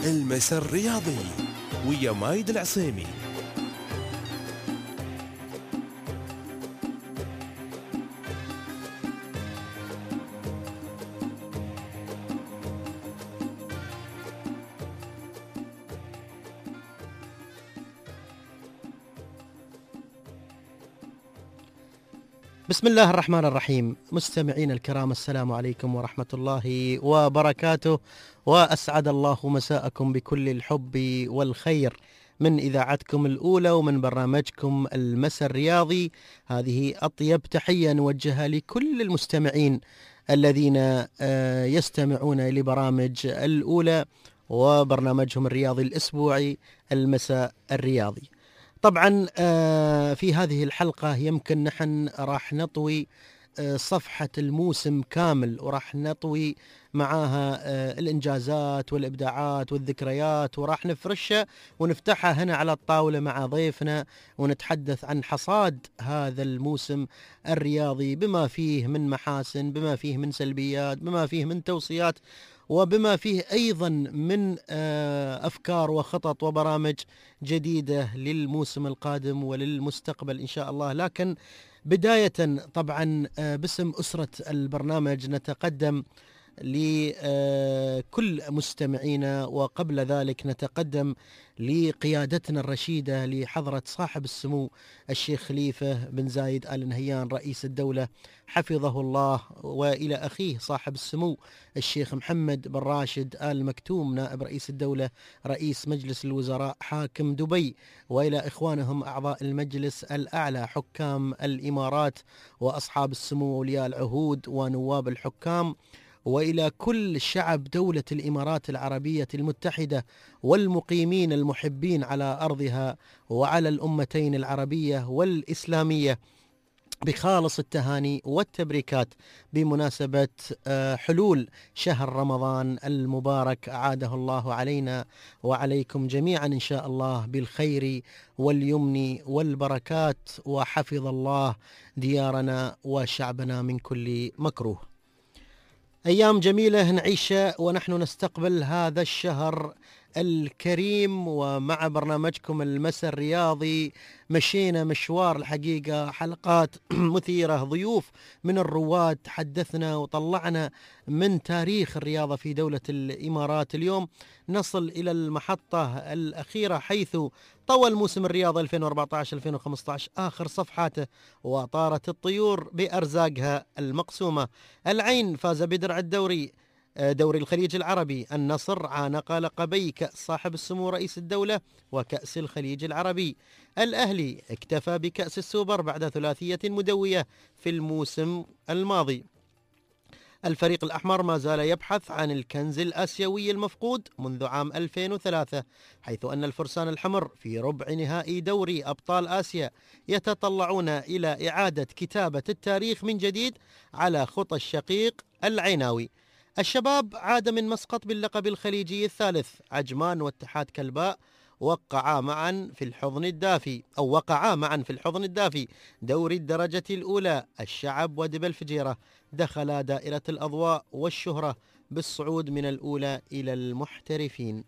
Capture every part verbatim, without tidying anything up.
المساء الرياضي ويا مايد العصيمي. بسم الله الرحمن الرحيم. مستمعين الكرام، السلام عليكم ورحمة الله وبركاته، وأسعد الله مساءكم بكل الحب والخير من إذاعتكم الأولى ومن برنامجكم المساء الرياضي. هذه أطيب تحية نوجهها لكل المستمعين الذين يستمعون لبرامج الأولى وبرنامجهم الرياضي الأسبوعي المساء الرياضي. طبعا في هذه الحلقة يمكن نحن راح نطوي صفحة الموسم كامل، وراح نطوي معاها الإنجازات والإبداعات والذكريات، وراح نفرشها ونفتحها هنا على الطاولة مع ضيفنا، ونتحدث عن حصاد هذا الموسم الرياضي بما فيه من محاسن، بما فيه من سلبيات، بما فيه من توصيات، وبما فيه أيضا من أفكار وخطط وبرامج جديدة للموسم القادم وللمستقبل إن شاء الله. لكن بداية طبعا باسم أسرة البرنامج نتقدم لكل مستمعينا، وقبل ذلك نتقدم لقيادتنا الرشيدة لحضرة صاحب السمو الشيخ خليفة بن زايد آل نهيان رئيس الدولة حفظه الله، وإلى أخيه صاحب السمو الشيخ محمد بن راشد آل مكتوم نائب رئيس الدولة رئيس مجلس الوزراء حاكم دبي، وإلى إخوانهم أعضاء المجلس الأعلى حكام الإمارات وأصحاب السمو أولياء العهود ونواب الحكام، وإلى كل شعب دولة الإمارات العربية المتحدة والمقيمين المحبين على أرضها وعلى الأمتين العربية والإسلامية، بخالص التهاني والتبريكات بمناسبة حلول شهر رمضان المبارك. أعاده الله علينا وعليكم جميعا إن شاء الله بالخير واليمن والبركات، وحفظ الله ديارنا وشعبنا من كل مكروه. أيام جميلة نعيشها ونحن نستقبل هذا الشهر الكريم، ومع برنامجكم المساء الرياضي مشينا مشوار الحقيقة، حلقات مثيرة، ضيوف من الرواد، تحدثنا وطلعنا من تاريخ الرياضة في دولة الإمارات. اليوم نصل إلى المحطة الأخيرة حيث طوى الموسم الرياضي ألفين وأربعة عشر ألفين وخمسة عشر آخر صفحاته، وطارت الطيور بأرزاقها المقسومة. العين فاز بدرع الدوري دوري الخليج العربي، النصر عانق لقبي كأس صاحب السمو رئيس الدولة وكأس الخليج العربي، الأهلي اكتفى بكأس السوبر بعد ثلاثية مدوية في الموسم الماضي. الفريق الأحمر ما زال يبحث عن الكنز الآسيوي المفقود منذ عام ألفين وثلاثة، حيث أن الفرسان الحمر في ربع نهائي دوري أبطال آسيا يتطلعون إلى إعادة كتابة التاريخ من جديد على خطى الشقيق العيناوي. الشباب عاد من مسقط باللقب الخليجي الثالث، عجمان واتحاد كلباء وقعا معا في الحضن الدافي أو وقعا معا في الحضن الدافي. دوري الدرجة الأولى، الشعب ودبل فجيرة دخلا دائرة الأضواء والشهرة بالصعود من الأولى إلى المحترفين.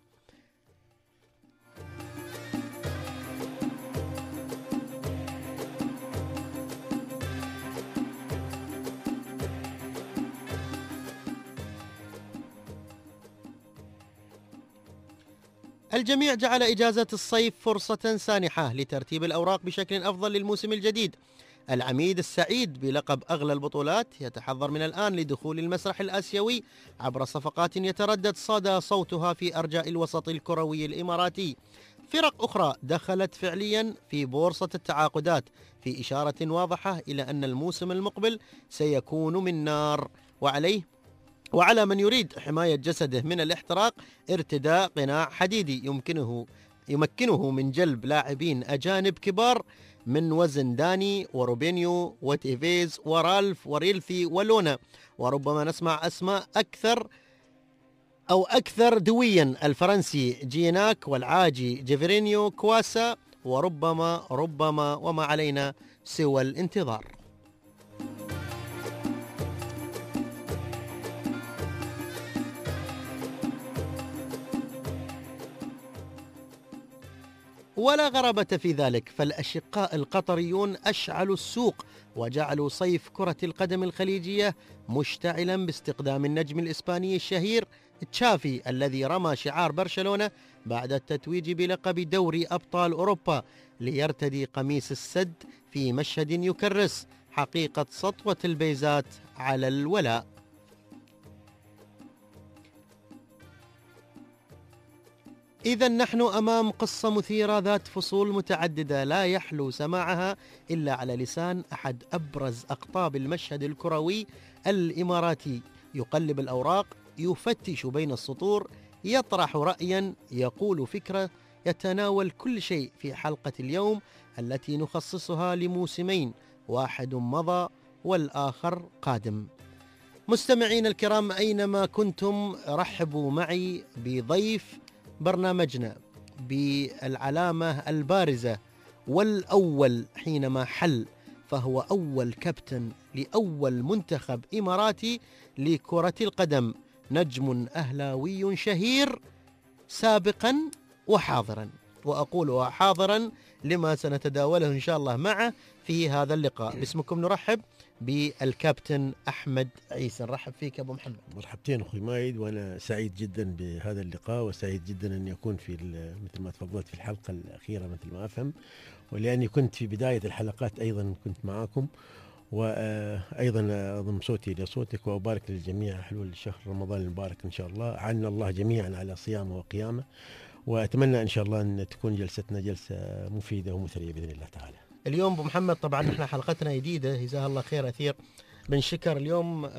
الجميع جعل إجازة الصيف فرصة سانحة لترتيب الأوراق بشكل أفضل للموسم الجديد. العميد السعيد بلقب أغلى البطولات يتحضر من الآن لدخول المسرح الآسيوي عبر صفقات يتردد صدى صوتها في أرجاء الوسط الكروي الإماراتي. فرق أخرى دخلت فعليا في بورصة التعاقدات في إشارة واضحة إلى أن الموسم المقبل سيكون من نار، وعليه وعلى من يريد حماية جسده من الاحتراق ارتداء قناع حديدي يمكنه يمكنه من جلب لاعبين أجانب كبار من وزن داني وروبينيو وتيفيز ورالف وريلثي ولونا، وربما نسمع أسماء أكثر أو أكثر دويا، الفرنسي جيناك والعاجي جيفرينيو كواسا، وربما ربما وما علينا سوى الانتظار. ولا غرابة في ذلك، فالأشقاء القطريون أشعلوا السوق وجعلوا صيف كرة القدم الخليجية مشتعلا باستخدام النجم الإسباني الشهير تشافي الذي رمى شعار برشلونة بعد التتويج بلقب دوري أبطال أوروبا ليرتدي قميص السد في مشهد يكرس حقيقة سطوة البيزات على الولاء. إذا نحن أمام قصة مثيرة ذات فصول متعددة لا يحلو سماعها إلا على لسان أحد أبرز أقطاب المشهد الكروي الإماراتي، يقلب الأوراق، يفتش بين السطور، يطرح رأيا، يقول فكرة، يتناول كل شيء في حلقة اليوم التي نخصصها لموسمين، واحد مضى والآخر قادم. مستمعين الكرام أينما كنتم، رحبوا معي بضيف برنامجنا بالعلامة البارزة والأول حينما حل، فهو أول كابتن لأول منتخب إماراتي لكرة القدم، نجم أهلاوي شهير سابقا وحاضرا، وأقول حاضرا لما سنتداوله إن شاء الله معه في هذا اللقاء. باسمكم نرحب بالكابتن أحمد عيسى. نرحب فيك أبو محمد. مرحبتين أخوي مايد، وأنا سعيد جدا بهذا اللقاء، وسعيد جدا أن يكون في مثل ما تفضلت في الحلقة الأخيرة مثل ما أفهم، ولأني كنت في بداية الحلقات أيضا كنت معاكم، وأيضا أضم صوتي لصوتك، وأبارك للجميع حلول شهر رمضان المبارك إن شاء الله، عنا الله جميعا على صيامه وقيامه، وأتمنى إن شاء الله أن تكون جلستنا جلسة مفيدة ومثرية بإذن الله تعالى. اليوم أبو محمد طبعا احنا حلقتنا جديدة، جزاها الله خير أثير، بنشكر اليوم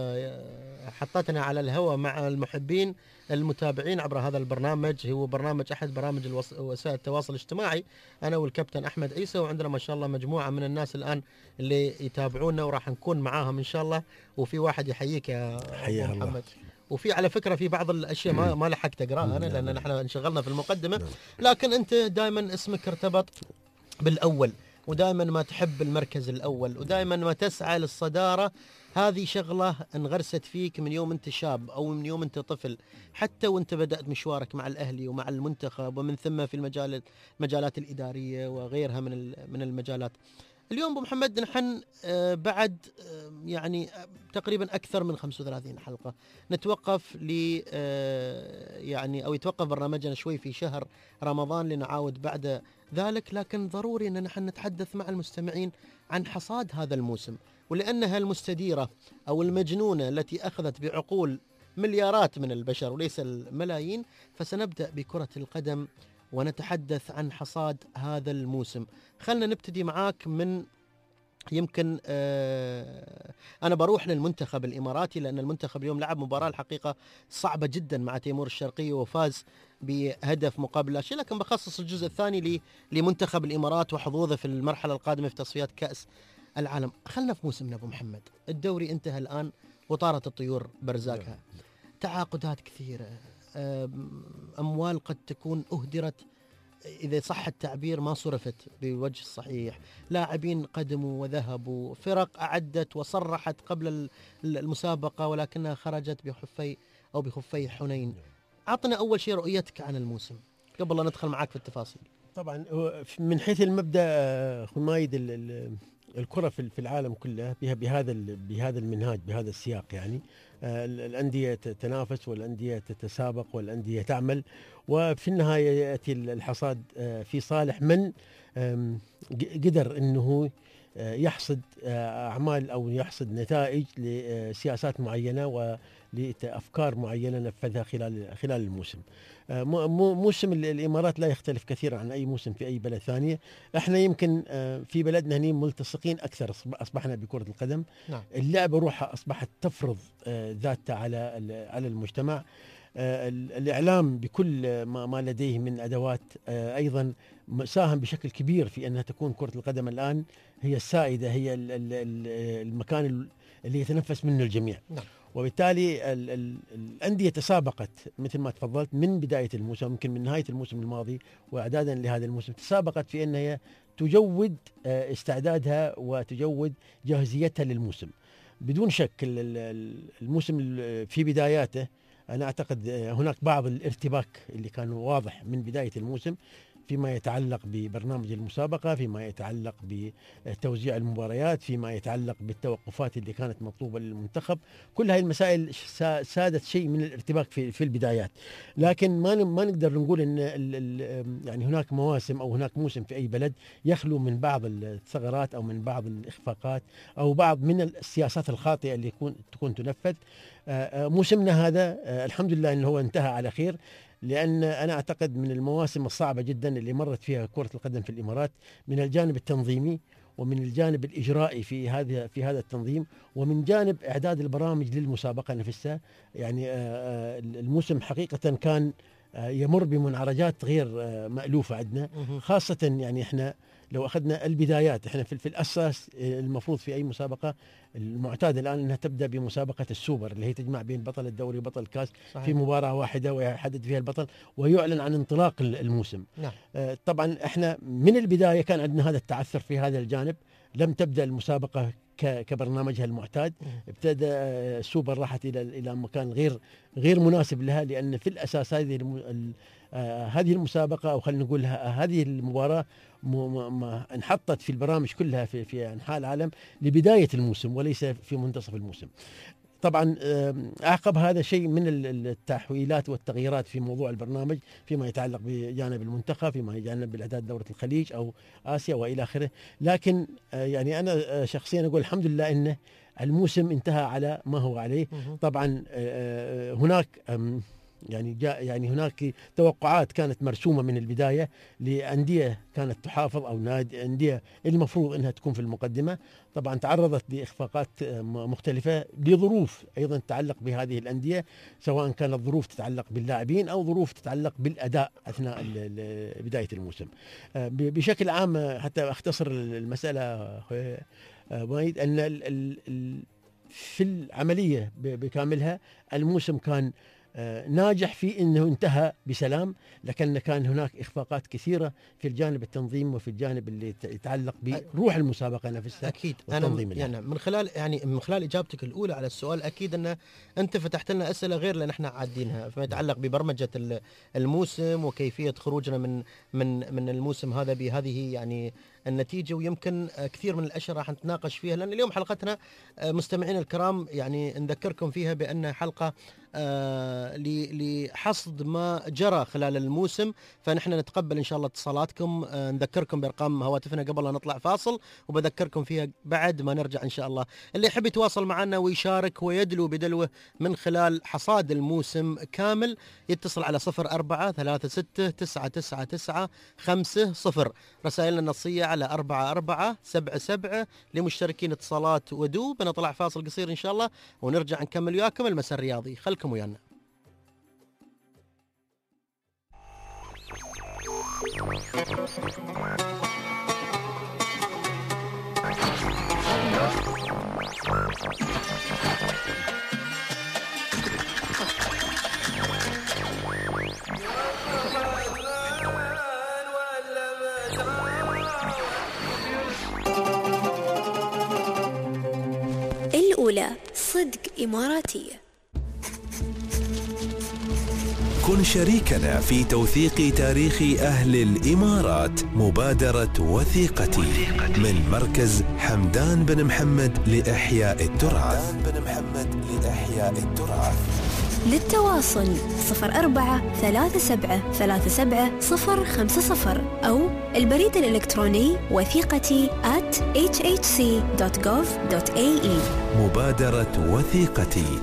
حطتنا على الهواء مع المحبين المتابعين عبر هذا البرنامج. هو برنامج أحد برامج وسائل التواصل الاجتماعي، أنا والكابتن أحمد عيسى، وعندنا ما شاء الله مجموعة من الناس الآن اللي يتابعونا وراح نكون معاهم إن شاء الله. وفي واحد يحييك يا أبو محمد الله. وفي على فكرة في بعض الأشياء ما ما لحقت أقراها أنا لأن نحن انشغلنا في المقدمة، لكن أنت دائما اسمك ارتبط بالأول، ودائما ما تحب المركز الأول، ودائما ما تسعى للصدارة. هذه شغلة انغرست فيك من يوم أنت شاب أو من يوم أنت طفل، حتى وأنت بدأت مشوارك مع الأهلي ومع المنتخب، ومن ثم في المجال المجالات الإدارية وغيرها من من المجالات. اليوم أبو محمد نحن بعد يعني تقريبا أكثر من خمسة وثلاثين حلقة نتوقف ل يعني أو يتوقف برنامجنا شوي في شهر رمضان لنعاود بعد ذلك، لكن ضروري أن نحن نتحدث مع المستمعين عن حصاد هذا الموسم، ولأنها المستديرة أو المجنونة التي أخذت بعقول مليارات من البشر وليس الملايين، فسنبدأ بكرة القدم ونتحدث عن حصاد هذا الموسم. خلنا نبتدي معاك من يمكن آه أنا بروح للمنتخب الإماراتي، لأن المنتخب اليوم لعب مباراة الحقيقة صعبة جدا مع تيمور الشرقية وفاز بهدف مقابل لا شيء، لكن بخصص الجزء الثاني لمنتخب الإمارات وحظوظه في المرحلة القادمة في تصفيات كأس العالم. خلنا في موسمنا أبو محمد، الدوري انتهى الآن وطارت الطيور برزاقها، تعاقدات كثيرة، أموال قد تكون أهدرت إذا صح التعبير ما صرفت بالوجه الصحيح، لاعبين قدموا وذهبوا، فرق أعدت وصرحت قبل المسابقة ولكنها خرجت بخفي أو بخفي حنين. عطنا أول شيء رؤيتك عن الموسم قبل لا ندخل معاك في التفاصيل. طبعا من حيث المبدأ خمايد الكرة في العالم كله بها بهذا بهذا المنهاج بهذا السياق، يعني الأندية تتنافس والأندية تتسابق والأندية تعمل، وفي النهاية يأتي الحصاد في صالح من قدر أنه يحصد أعمال أو يحصد نتائج لسياسات معينة ولأفكار معينة نفذها خلال خلال الموسم. موسم الإمارات لا يختلف كثيرا عن أي موسم في أي بلد ثانية. احنا يمكن في بلدنا هني ملتصقين أكثر، أصبحنا بكرة القدم. نعم. اللعبة روحها أصبحت تفرض ذاتها على على المجتمع. الإعلام بكل ما لديه من أدوات أيضا ساهم بشكل كبير في أنها تكون كرة القدم الآن هي السائدة، هي المكان اللي يتنفس منه الجميع. نعم. وبالتالي ال ال الأندية تسابقت مثل ما تفضلت من بداية الموسم، يمكن من نهاية الموسم الماضي وإعدادا لهذا الموسم، تسابقت في أنها تجود استعدادها وتجود جاهزيتها للموسم. بدون شك الموسم في بداياته أنا أعتقد هناك بعض الارتباك اللي كان واضح من بداية الموسم، فيما يتعلق ببرنامج المسابقة، فيما يتعلق بتوزيع المباريات، فيما يتعلق بالتوقفات اللي كانت مطلوبة للمنتخب. كل هذه المسائل سادت شيء من الارتباك في في البدايات، لكن ما ما نقدر نقول ان يعني هناك مواسم او هناك موسم في اي بلد يخلو من بعض الثغرات او من بعض الاخفاقات او بعض من السياسات الخاطئة اللي يكون تكون تنفذ. موسمنا هذا الحمد لله انه هو انتهى على خير، لأن أنا أعتقد من المواسم الصعبة جدا اللي مرت فيها كرة القدم في الإمارات، من الجانب التنظيمي ومن الجانب الإجرائي في هذا في هذا التنظيم، ومن جانب إعداد البرامج للمسابقة نفسها. يعني الموسم حقيقة كان يمر بمنعرجات غير مألوفة عندنا، خاصة يعني إحنا لو أخذنا البدايات، إحنا في الأساس المفروض في أي مسابقة المعتاد الآن أنها تبدأ بمسابقة السوبر اللي هي تجمع بين بطل الدوري وبطل الكاس صحيح. في مباراة واحدة ويحدد فيها البطل ويعلن عن انطلاق الموسم. نعم. آه طبعا إحنا من البداية كان عندنا هذا التعثر في هذا الجانب، لم تبدأ المسابقة كبرنامجها المعتاد، ابتدى السوبر راحت إلى إلى مكان غير غير مناسب لها، لأن في الأساس هذه الم... آه هذه المسابقة أو خلينا نقول هذه المباراة انحطت في البرامج كلها في في أنحاء العالم لبداية الموسم وليس في منتصف الموسم. طبعا أعقب هذا شيء من التحويلات والتغييرات في موضوع البرنامج فيما يتعلق بجانب المنتخب، فيما يتعلق بالإعداد دورة الخليج أو آسيا وإلى آخره. لكن يعني أنا شخصيا أقول الحمد لله إن الموسم انتهى على ما هو عليه. طبعا هناك يعني جاء يعني هناك توقعات كانت مرسومة من البداية لأندية كانت تحافظ أو نادي أندية المفروض أنها تكون في المقدمة. طبعا تعرضت لإخفاقات مختلفة لظروف أيضا تتعلق بهذه الأندية، سواء كانت ظروف تتعلق باللاعبين أو ظروف تتعلق بالأداء أثناء بداية الموسم. بشكل عام حتى أختصر المسألة وايد، أن في العملية بكاملها الموسم كان ناجح في أنه انتهى بسلام، لكن كان هناك إخفاقات كثيرة في الجانب التنظيم وفي الجانب اللي يتعلق بروح المسابقة نفسها. أكيد أنا يعني من خلال يعني من خلال إجابتك الأولى على السؤال أكيد أن أنت فتحت لنا أسئلة غير اللي نحن عادينها فيما يتعلق ببرمجة الموسم وكيفية خروجنا من من من الموسم هذا بهذه يعني النتيجة، ويمكن كثير من الأشياء راح نتناقش فيها، لأن اليوم حلقتنا مستمعين الكرام يعني نذكركم فيها بأن حلقة آه لحصد ما جرى خلال الموسم، فنحن نتقبل إن شاء الله اتصالاتكم. آه نذكركم بأرقام هواتفنا قبل أن نطلع فاصل، وبذكركم فيها بعد ما نرجع إن شاء الله. اللي يحب يتواصل معنا ويشارك ويدلو بدلوه من خلال حصاد الموسم كامل يتصل على صفر أربعة ثلاثة ستة تسعة تسعة تسعة خمسة صفر. رسائلنا النصية على أربعة أربعة سبعة سبعة لمشتركين اتصالات ودو. بنطلع فاصل قصير إن شاء الله ونرجع نكمل وياكم المساء الرياضي، خلكم ويانا. الأولى صدق إماراتية. كن شريكنا في توثيق تاريخ أهل الإمارات. مبادرة وثيقتي من مركز حمدان بن محمد لإحياء التراث. حمدان بن محمد لإحياء التراث. للتواصل صفر أربعة ثلاثة سبعة ثلاثة سبعة صفر خمسة صفر أو البريد الإلكتروني وثيقتي at h h c dot gov dot a e. مبادرة وثيقتي.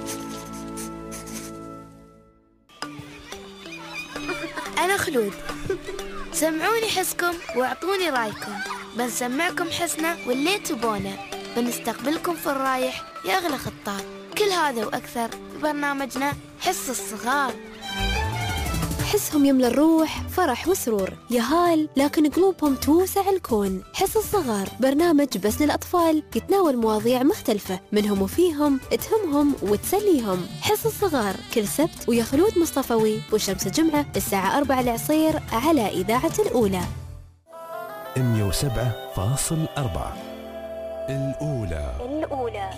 أنا خلود، سمعوني حسكم واعطوني رايكم. بنسمعكم حسنا واللي تبونه، بنستقبلكم في الرايح يا أغلى خطاب. كل هذا وأكثر في برنامجنا حس الصغار. حسهم يملى الروح فرح وسرور يا هال، لكن قلوبهم توسع الكون. حس الصغار برنامج بس للأطفال يتناول مواضيع مختلفة منهم وفيهم تهمهم وتسليهم. حس الصغار كل سبت ويا خلود مصطفوي وشمس الجمعة الساعة أربعة العصير على إذاعة الأولى مية وسبعة فاصل أربعة. الأولى الأولى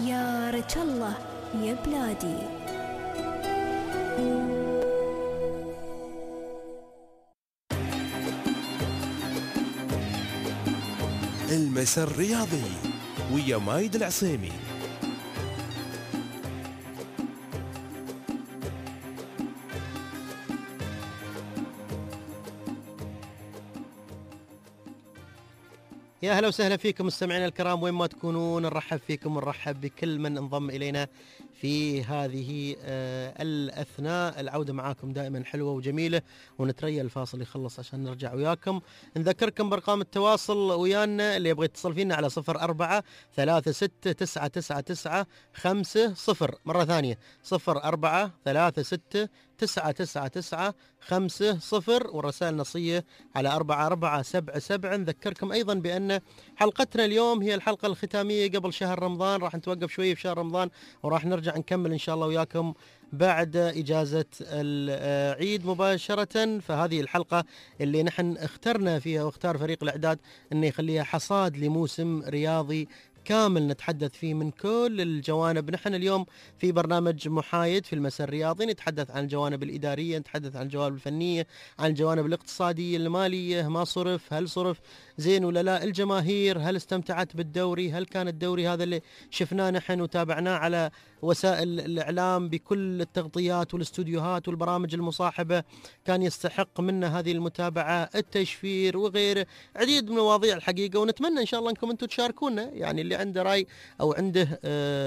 يا رج الله يا بلادي. المساء الرياضي ويا مايد العصيمي. يا هلا وسهلا فيكم مستمعينا الكرام وين ما تكونون، نرحب فيكم ونرحب بكل من انضم إلينا في هذه آه الأثناء. العودة معاكم دائما حلوة وجميلة، ونتريا الفاصل يخلص عشان نرجع وياكم. نذكركم بأرقام التواصل ويانا، اللي يبغى يتصل فينا على صفر أربعة ثلاثة ستة تسعة تسعة تسعة خمسة صفر. مرة ثانية صفر أربعة ثلاثة ستة تسعة تسعة تسعة خمسة صفر، والرسائل النصية على أربعة أربعة سبعة سبعة. نذكركم أيضا بأن حلقتنا اليوم هي الحلقة الختامية قبل شهر رمضان، راح نتوقف شوية في شهر رمضان وراح نرجع نكمل إن شاء الله وياكم بعد إجازة العيد مباشرة. فهذه الحلقة اللي نحن اخترنا فيها واختار فريق الإعداد أنه يخليها حصاد لموسم رياضي كامل نتحدث فيه من كل الجوانب. نحن اليوم في برنامج محايد في المساء الرياضي، نتحدث عن الجوانب الإدارية، نتحدث عن الجوانب الفنية، عن الجوانب الاقتصادية المالية، ما صرف، هل صرف زين ولا لا، الجماهير هل استمتعت بالدوري، هل كان الدوري هذا اللي شفناه نحن وتابعناه على وسائل الإعلام بكل التغطيات والاستوديوهات والبرامج المصاحبة كان يستحق منا هذه المتابعة، التشفير وغيره، عديد من المواضيع الحقيقة. ونتمنى إن شاء الله أنكم أنتم تشاركونا، يعني اللي عنده رأي أو عنده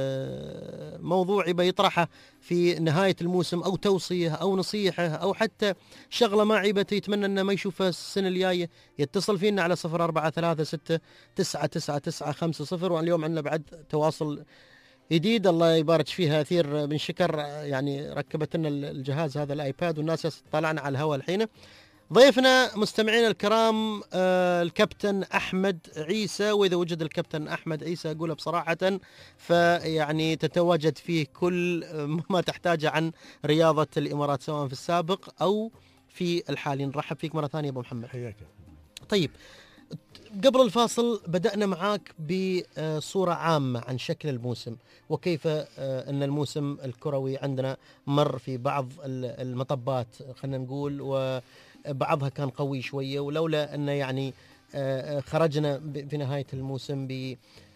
موضوع يبي يطرحه في نهاية الموسم أو توصية أو نصيحة أو حتى شغلة ما عيبته يتمنى أنه ما يشوفها السنة الجاية، يتصل فينا على صفر أربعة ثلاثة ستة تسعة تسعة تسعة خمسة صفر. واليوم عندنا بعد تواصل جديد الله يبارك فيها أثير بن شكر، يعني ركبت لنا الجهاز هذا الآيباد والناس طالعنا على الهواء الحين. ضيفنا مستمعين الكرام آه الكابتن أحمد عيسى، وإذا وجد الكابتن أحمد عيسى أقوله بصراحة فيعني تتواجد فيه كل ما تحتاجه عن رياضة الإمارات سواء في السابق أو في الحالي. نرحب فيك مرة ثانية أبو محمد. حياك. طيب قبل الفاصل بدأنا معاك بصورة عامة عن شكل الموسم وكيف أن الموسم الكروي عندنا مر في بعض المطبات خلينا نقول، وبعضها كان قوي شوية، ولولا أن يعني خرجنا في نهاية الموسم ب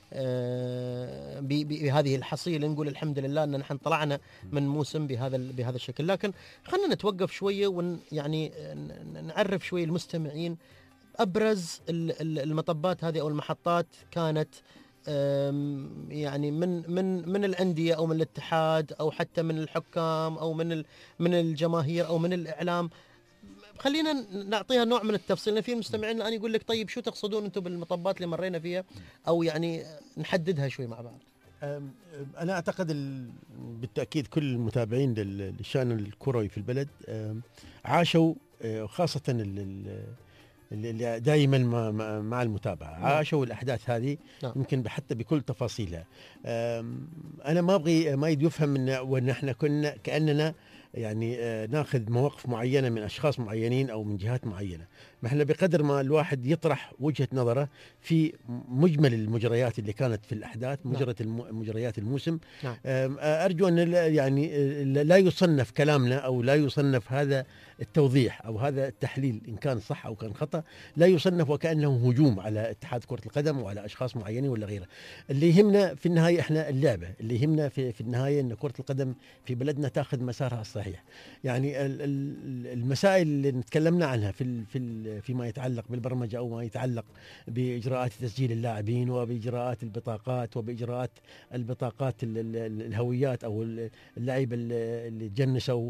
بهذه الحصيلة نقول الحمد لله أن نحن طلعنا من موسم بهذا بهذا الشكل. لكن خلينا نتوقف شوية ون يعني نعرف شوية المستمعين أبرز المطبات هذه أو المحطات كانت يعني من من من الأندية أو من الاتحاد أو حتى من الحكام أو من من الجماهير أو من الإعلام. خلينا نعطيها نوع من التفصيل، في مستمعين الآن يقول لك طيب شو تقصدون أنتم بالمطبات اللي مرينا فيها، أو يعني نحددها شوي مع بعض. أنا أعتقد بالتأكيد كل المتابعين للشأن الكروي في البلد عاشوا، خاصة اللي دائما مع المتابعة عاشوا الأحداث هذه يمكن حتى بكل تفاصيلها. أنا ما أبغي ما يفهم إن وإن إحنا كنا كأننا يعني ناخذ مواقف معينة من أشخاص معينين أو من جهات معينة. ما إحنا بقدر ما الواحد يطرح وجهة نظره في مجمل المجريات اللي كانت في الأحداث، مجريات مجريات الموسم. نعم. أرجو أن يعني لا يصنف كلامنا أو لا يصنف هذا التوضيح أو هذا التحليل إن كان صح أو كان خطأ لا يصنف وكأنه هجوم على اتحاد كرة القدم وعلى أشخاص معينين ولا غيره. اللي يهمنا في النهاية إحنا اللعبة، اللي يهمنا في في النهاية أن كرة القدم في بلدنا تأخذ مسارها الصحيح. يعني المسائل اللي نتكلمنا عنها في في فيما يتعلق بالبرمجة أو ما يتعلق بإجراءات تسجيل اللاعبين وبإجراءات البطاقات وبإجراءات البطاقات الهويات أو اللعيبة اللي تجنسوا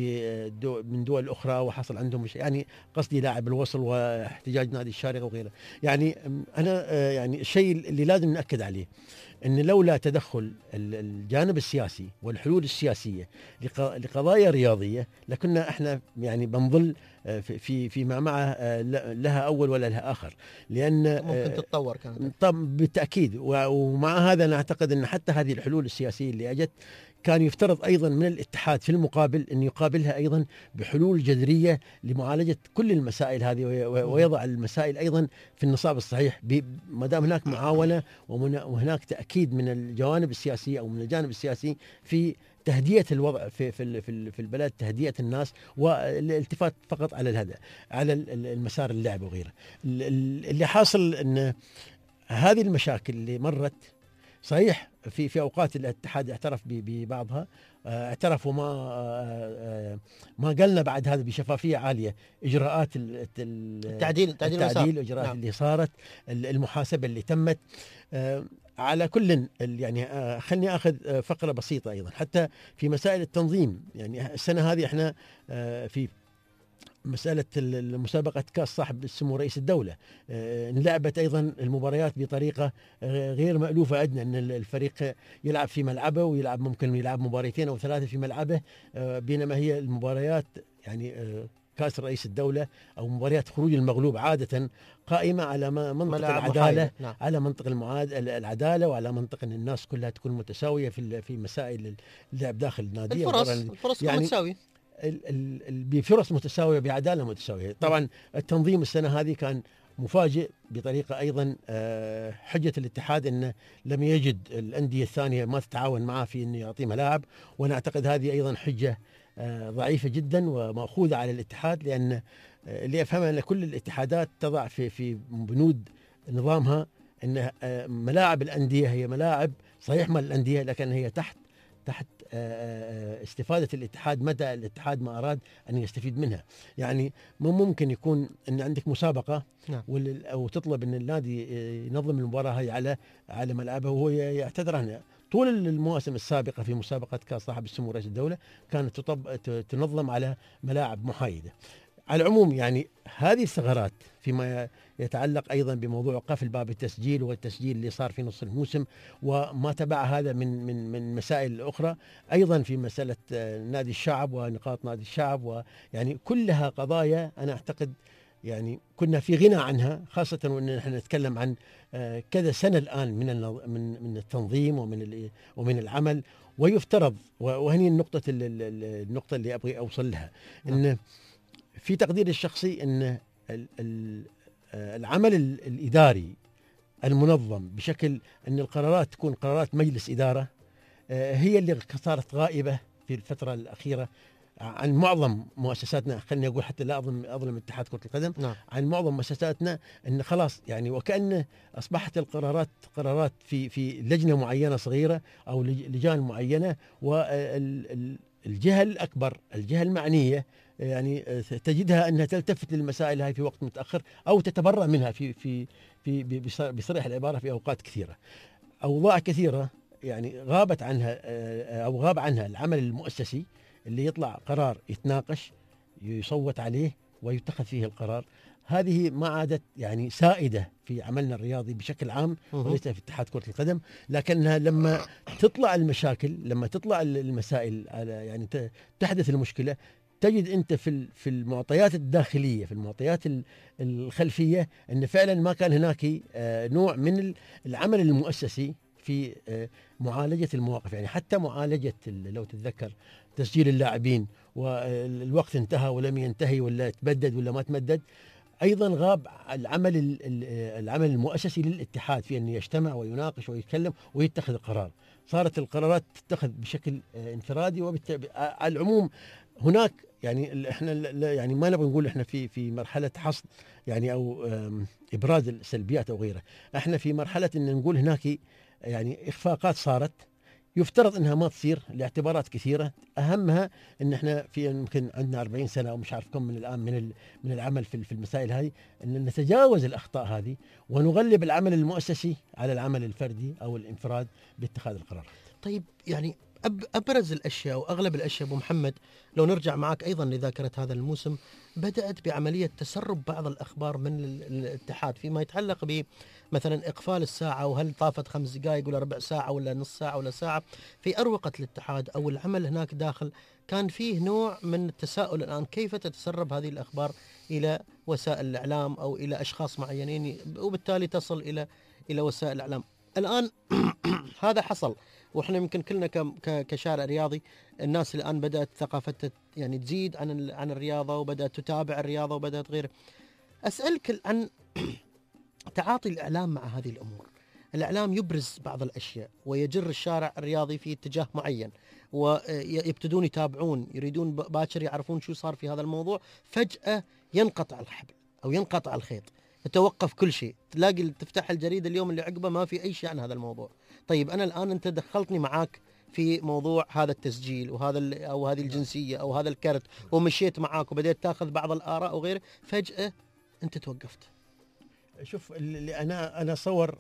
من دول أخرى وحصل عندهم يعني قصدي لاعب الوصل واحتجاج نادي الشارقة وغيره. يعني أنا يعني الشيء اللي لازم نأكد عليه أن لولا تدخل الجانب السياسي والحلول السياسية لقضايا رياضية لكنا احنا يعني بنظل في في معمعة لها أول ولا لها آخر، لأن ممكن تتطور كانت. طب بالتأكيد. ومع هذا نعتقد أن حتى هذه الحلول السياسية اللي أجت كان يفترض أيضا من الاتحاد في المقابل أن يقابلها أيضا بحلول جذرية لمعالجة كل المسائل هذه، ويضع المسائل أيضا في النصاب الصحيح، ما دام هناك معاونة وهناك تأكيد من الجوانب السياسية أو من الجانب السياسي في تهدئة الوضع في في في البلد، تهدئة الناس، والالتفات فقط على هذا، على المسار اللعب وغيره. اللي حاصل أن هذه المشاكل اللي مرت صحيح في في اوقات الاتحاد اعترف ببعضها، اعترفوا ما ما قالنا بعد هذا بشفافيه عاليه اجراءات التعديل التعديل الاجراءات نعم. اللي صارت، المحاسبه اللي تمت على كل. يعني خلني اخذ فقره بسيطه ايضا حتى في مسائل التنظيم. يعني السنه هذه احنا في مسألة المسابقة كاس صاحب السمو رئيس الدولة انلعبت أيضا المباريات بطريقة غير مألوفة عندنا، أن الفريق يلعب في ملعبه ويلعب ممكن يلعب مباريتين أو ثلاثة في ملعبه، بينما هي المباريات يعني كاس رئيس الدولة أو مباريات خروج المغلوب عادة قائمة على منطق العدالة، نعم. على منطق المعاد العدالة، وعلى منطق أن الناس كلها تكون متساوية في في مسائل اللعب داخل النادي، الفرص الفرص يعني متساوية، بفرص متساوية بعدالة متساوية. طبعا التنظيم السنة هذه كان مفاجئ بطريقة أيضا حجة الاتحاد أنه لم يجد الأندية الثانية ما تتعاون معه في أنه يعطي ملاعب، وأنا أعتقد هذه أيضا حجة ضعيفة جدا ومأخوذة على الاتحاد، لأن اللي أفهمه أن كل الاتحادات تضع في في بنود نظامها أن ملاعب الأندية هي ملاعب صحيح مال الأندية، لكن هي تحت تحت استفادة الاتحاد متى الاتحاد ما أراد أن يستفيد منها. يعني مو ممكن يكون أن عندك مسابقة نعم. أو تطلب أن النادي ينظم المباراة هي على على ملعبه وهو يعتذر عنها. طول المواسم السابقة في مسابقة كاس صاحب السمو رئيس الدولة كانت تنظم على ملاعب محايدة. على العموم يعني هذه الثغرات فيما يتعلق أيضا بموضوع قفل باب التسجيل والتسجيل اللي صار في نص الموسم وما تبع هذا من من من مسائل أخرى، أيضا في مسألة نادي الشعب ونقاط نادي الشعب، ويعني كلها قضايا أنا أعتقد يعني كنا في غنى عنها، خاصة وأن نحن نتكلم عن كذا سنة الآن من من من التنظيم ومن ومن العمل. ويفترض وهني النقطة النقطة اللي أبغي أوصل لها إن في تقديري الشخصي أن العمل الإداري المنظم بشكل أن القرارات تكون قرارات مجلس إدارة هي اللي صارت غائبة في الفترة الأخيرة عن معظم مؤسساتنا. خلني أقول حتى لا أظلم أظلم اتحاد كرة القدم نعم. عن معظم مؤسساتنا أن خلاص يعني وكأن أصبحت القرارات قرارات في في لجنة معينة صغيرة أو لجان معينة، والجهة الأكبر الجهة المعنية يعني تجدها أنها تلتفت للمسائل هاي في وقت متأخر أو تتبرأ منها في في في بصريح العبارة في أوقات كثيرة. أوضاع كثيرة يعني غابت عنها أو غاب عنها العمل المؤسسي اللي يطلع قرار يتناقش يصوت عليه ويتخذ فيه القرار. هذه ما عادت يعني سائدة في عملنا الرياضي بشكل عام وليس في اتحاد كرة القدم، لكنها لما تطلع المشاكل لما تطلع المسائل على يعني تحدث المشكلة تجد أنت في في المعطيات الداخلية في المعطيات الخلفية أن فعلا ما كان هناك نوع من العمل المؤسسي في معالجة المواقف. يعني حتى معالجة لو تتذكر تسجيل اللاعبين والوقت انتهى ولم ينتهي ولا تبدد ولا ما تمدد، أيضا غاب العمل العمل المؤسسي للاتحاد في أن يجتمع ويناقش ويتكلم ويتخذ القرار. صارت القرارات تتخذ بشكل انفرادي. وبالتالي على العموم هناك يعني احنا يعني ما نبغى نقول احنا في في مرحله حصد يعني او ابراز السلبيات او غيره، احنا في مرحله ان نقول هناك يعني اخفاقات صارت يفترض انها ما تصير لاعتبارات كثيره، اهمها ان احنا في يمكن عندنا أربعين سنه او مش عارف كم من الان من من العمل في المسائل هذه، ان نتجاوز الاخطاء هذه ونغلب العمل المؤسسي على العمل الفردي او الانفراد باتخاذ القرار. طيب يعني أبرز الأشياء وأغلب الأشياء أبو محمد لو نرجع معك أيضا لذاكرة هذا الموسم بدأت بعملية تسرب بعض الأخبار من الاتحاد فيما يتعلق بمثلا إقفال الساعة وهل طافت خمس دقائق ولا ربع ساعة ولا نص ساعة ولا ساعة في أروقة الاتحاد أو العمل هناك داخل. كان فيه نوع من التساؤل الآن كيف تتسرب هذه الأخبار إلى وسائل الإعلام أو إلى أشخاص معينين وبالتالي تصل إلى إلى وسائل الإعلام. الآن هذا حصل واحنا يمكن كلنا كشارع رياضي الناس الان بدات ثقافتها يعني تزيد عن عن الرياضه، وبدات تتابع الرياضه وبدات غيره. اسالك عن تعاطي الاعلام مع هذه الامور. الاعلام يبرز بعض الاشياء ويجر الشارع الرياضي في اتجاه معين، ويبتدون يتابعون، يريدون باكر يعرفون شو صار في هذا الموضوع، فجاه ينقطع الحبل او ينقطع الخيط، يتوقف كل شيء. تلاقي تفتح الجريده اليوم اللي عقبه ما في اي شيء عن هذا الموضوع. طيب انا الان انت دخلتني معاك في موضوع هذا التسجيل وهذا او هذه الجنسيه او هذا الكرت، ومشيت معاك وبديت تاخذ بعض الاراء وغيره، فجاه انت توقفت. شوف اللي انا انا اصور،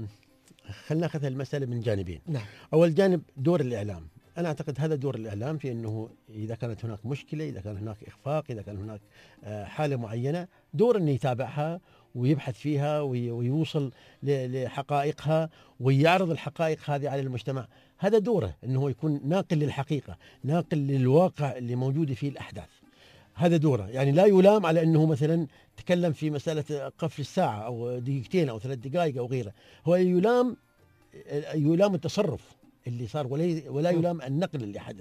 خلينا ناخذ المساله من جانبين. نعم. اول جانب دور الاعلام، انا اعتقد هذا دور الاعلام في انه اذا كانت هناك مشكله، اذا كان هناك اخفاق، اذا كان هناك حاله معينه، دور انه يتابعها ويبحث فيها ويوصل لحقائقها ويعرض الحقائق هذه على المجتمع. هذا دوره، انه يكون ناقل للحقيقه، ناقل للواقع اللي موجود فيه الاحداث. هذا دوره، يعني لا يلام على انه مثلا تكلم في مساله قفل الساعه او دقيقتين او ثلاث دقائق او غيره، هو يلام يلام التصرف اللي صار ولا ولا يلام النقل اللي حدث.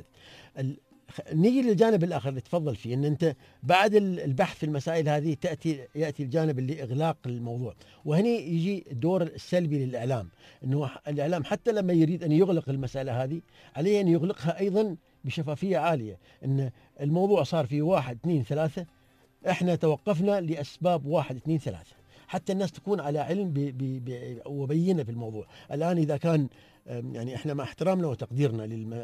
نيجي للجانب الاخر اللي تفضل فيه، ان انت بعد البحث في المسائل هذه تاتي ياتي الجانب اللي اغلاق الموضوع، وهني يجي الدور السلبي للاعلام، انه الاعلام حتى لما يريد ان يغلق المساله هذه عليه ان يغلقها ايضا بشفافيه عاليه، ان الموضوع صار في واحد اثنين ثلاثه، احنا توقفنا لاسباب واحد اثنين ثلاثه، حتى الناس تكون على علم ب ب ب وبينه في الموضوع. الان اذا كان يعني احنا مع احترامنا وتقديرنا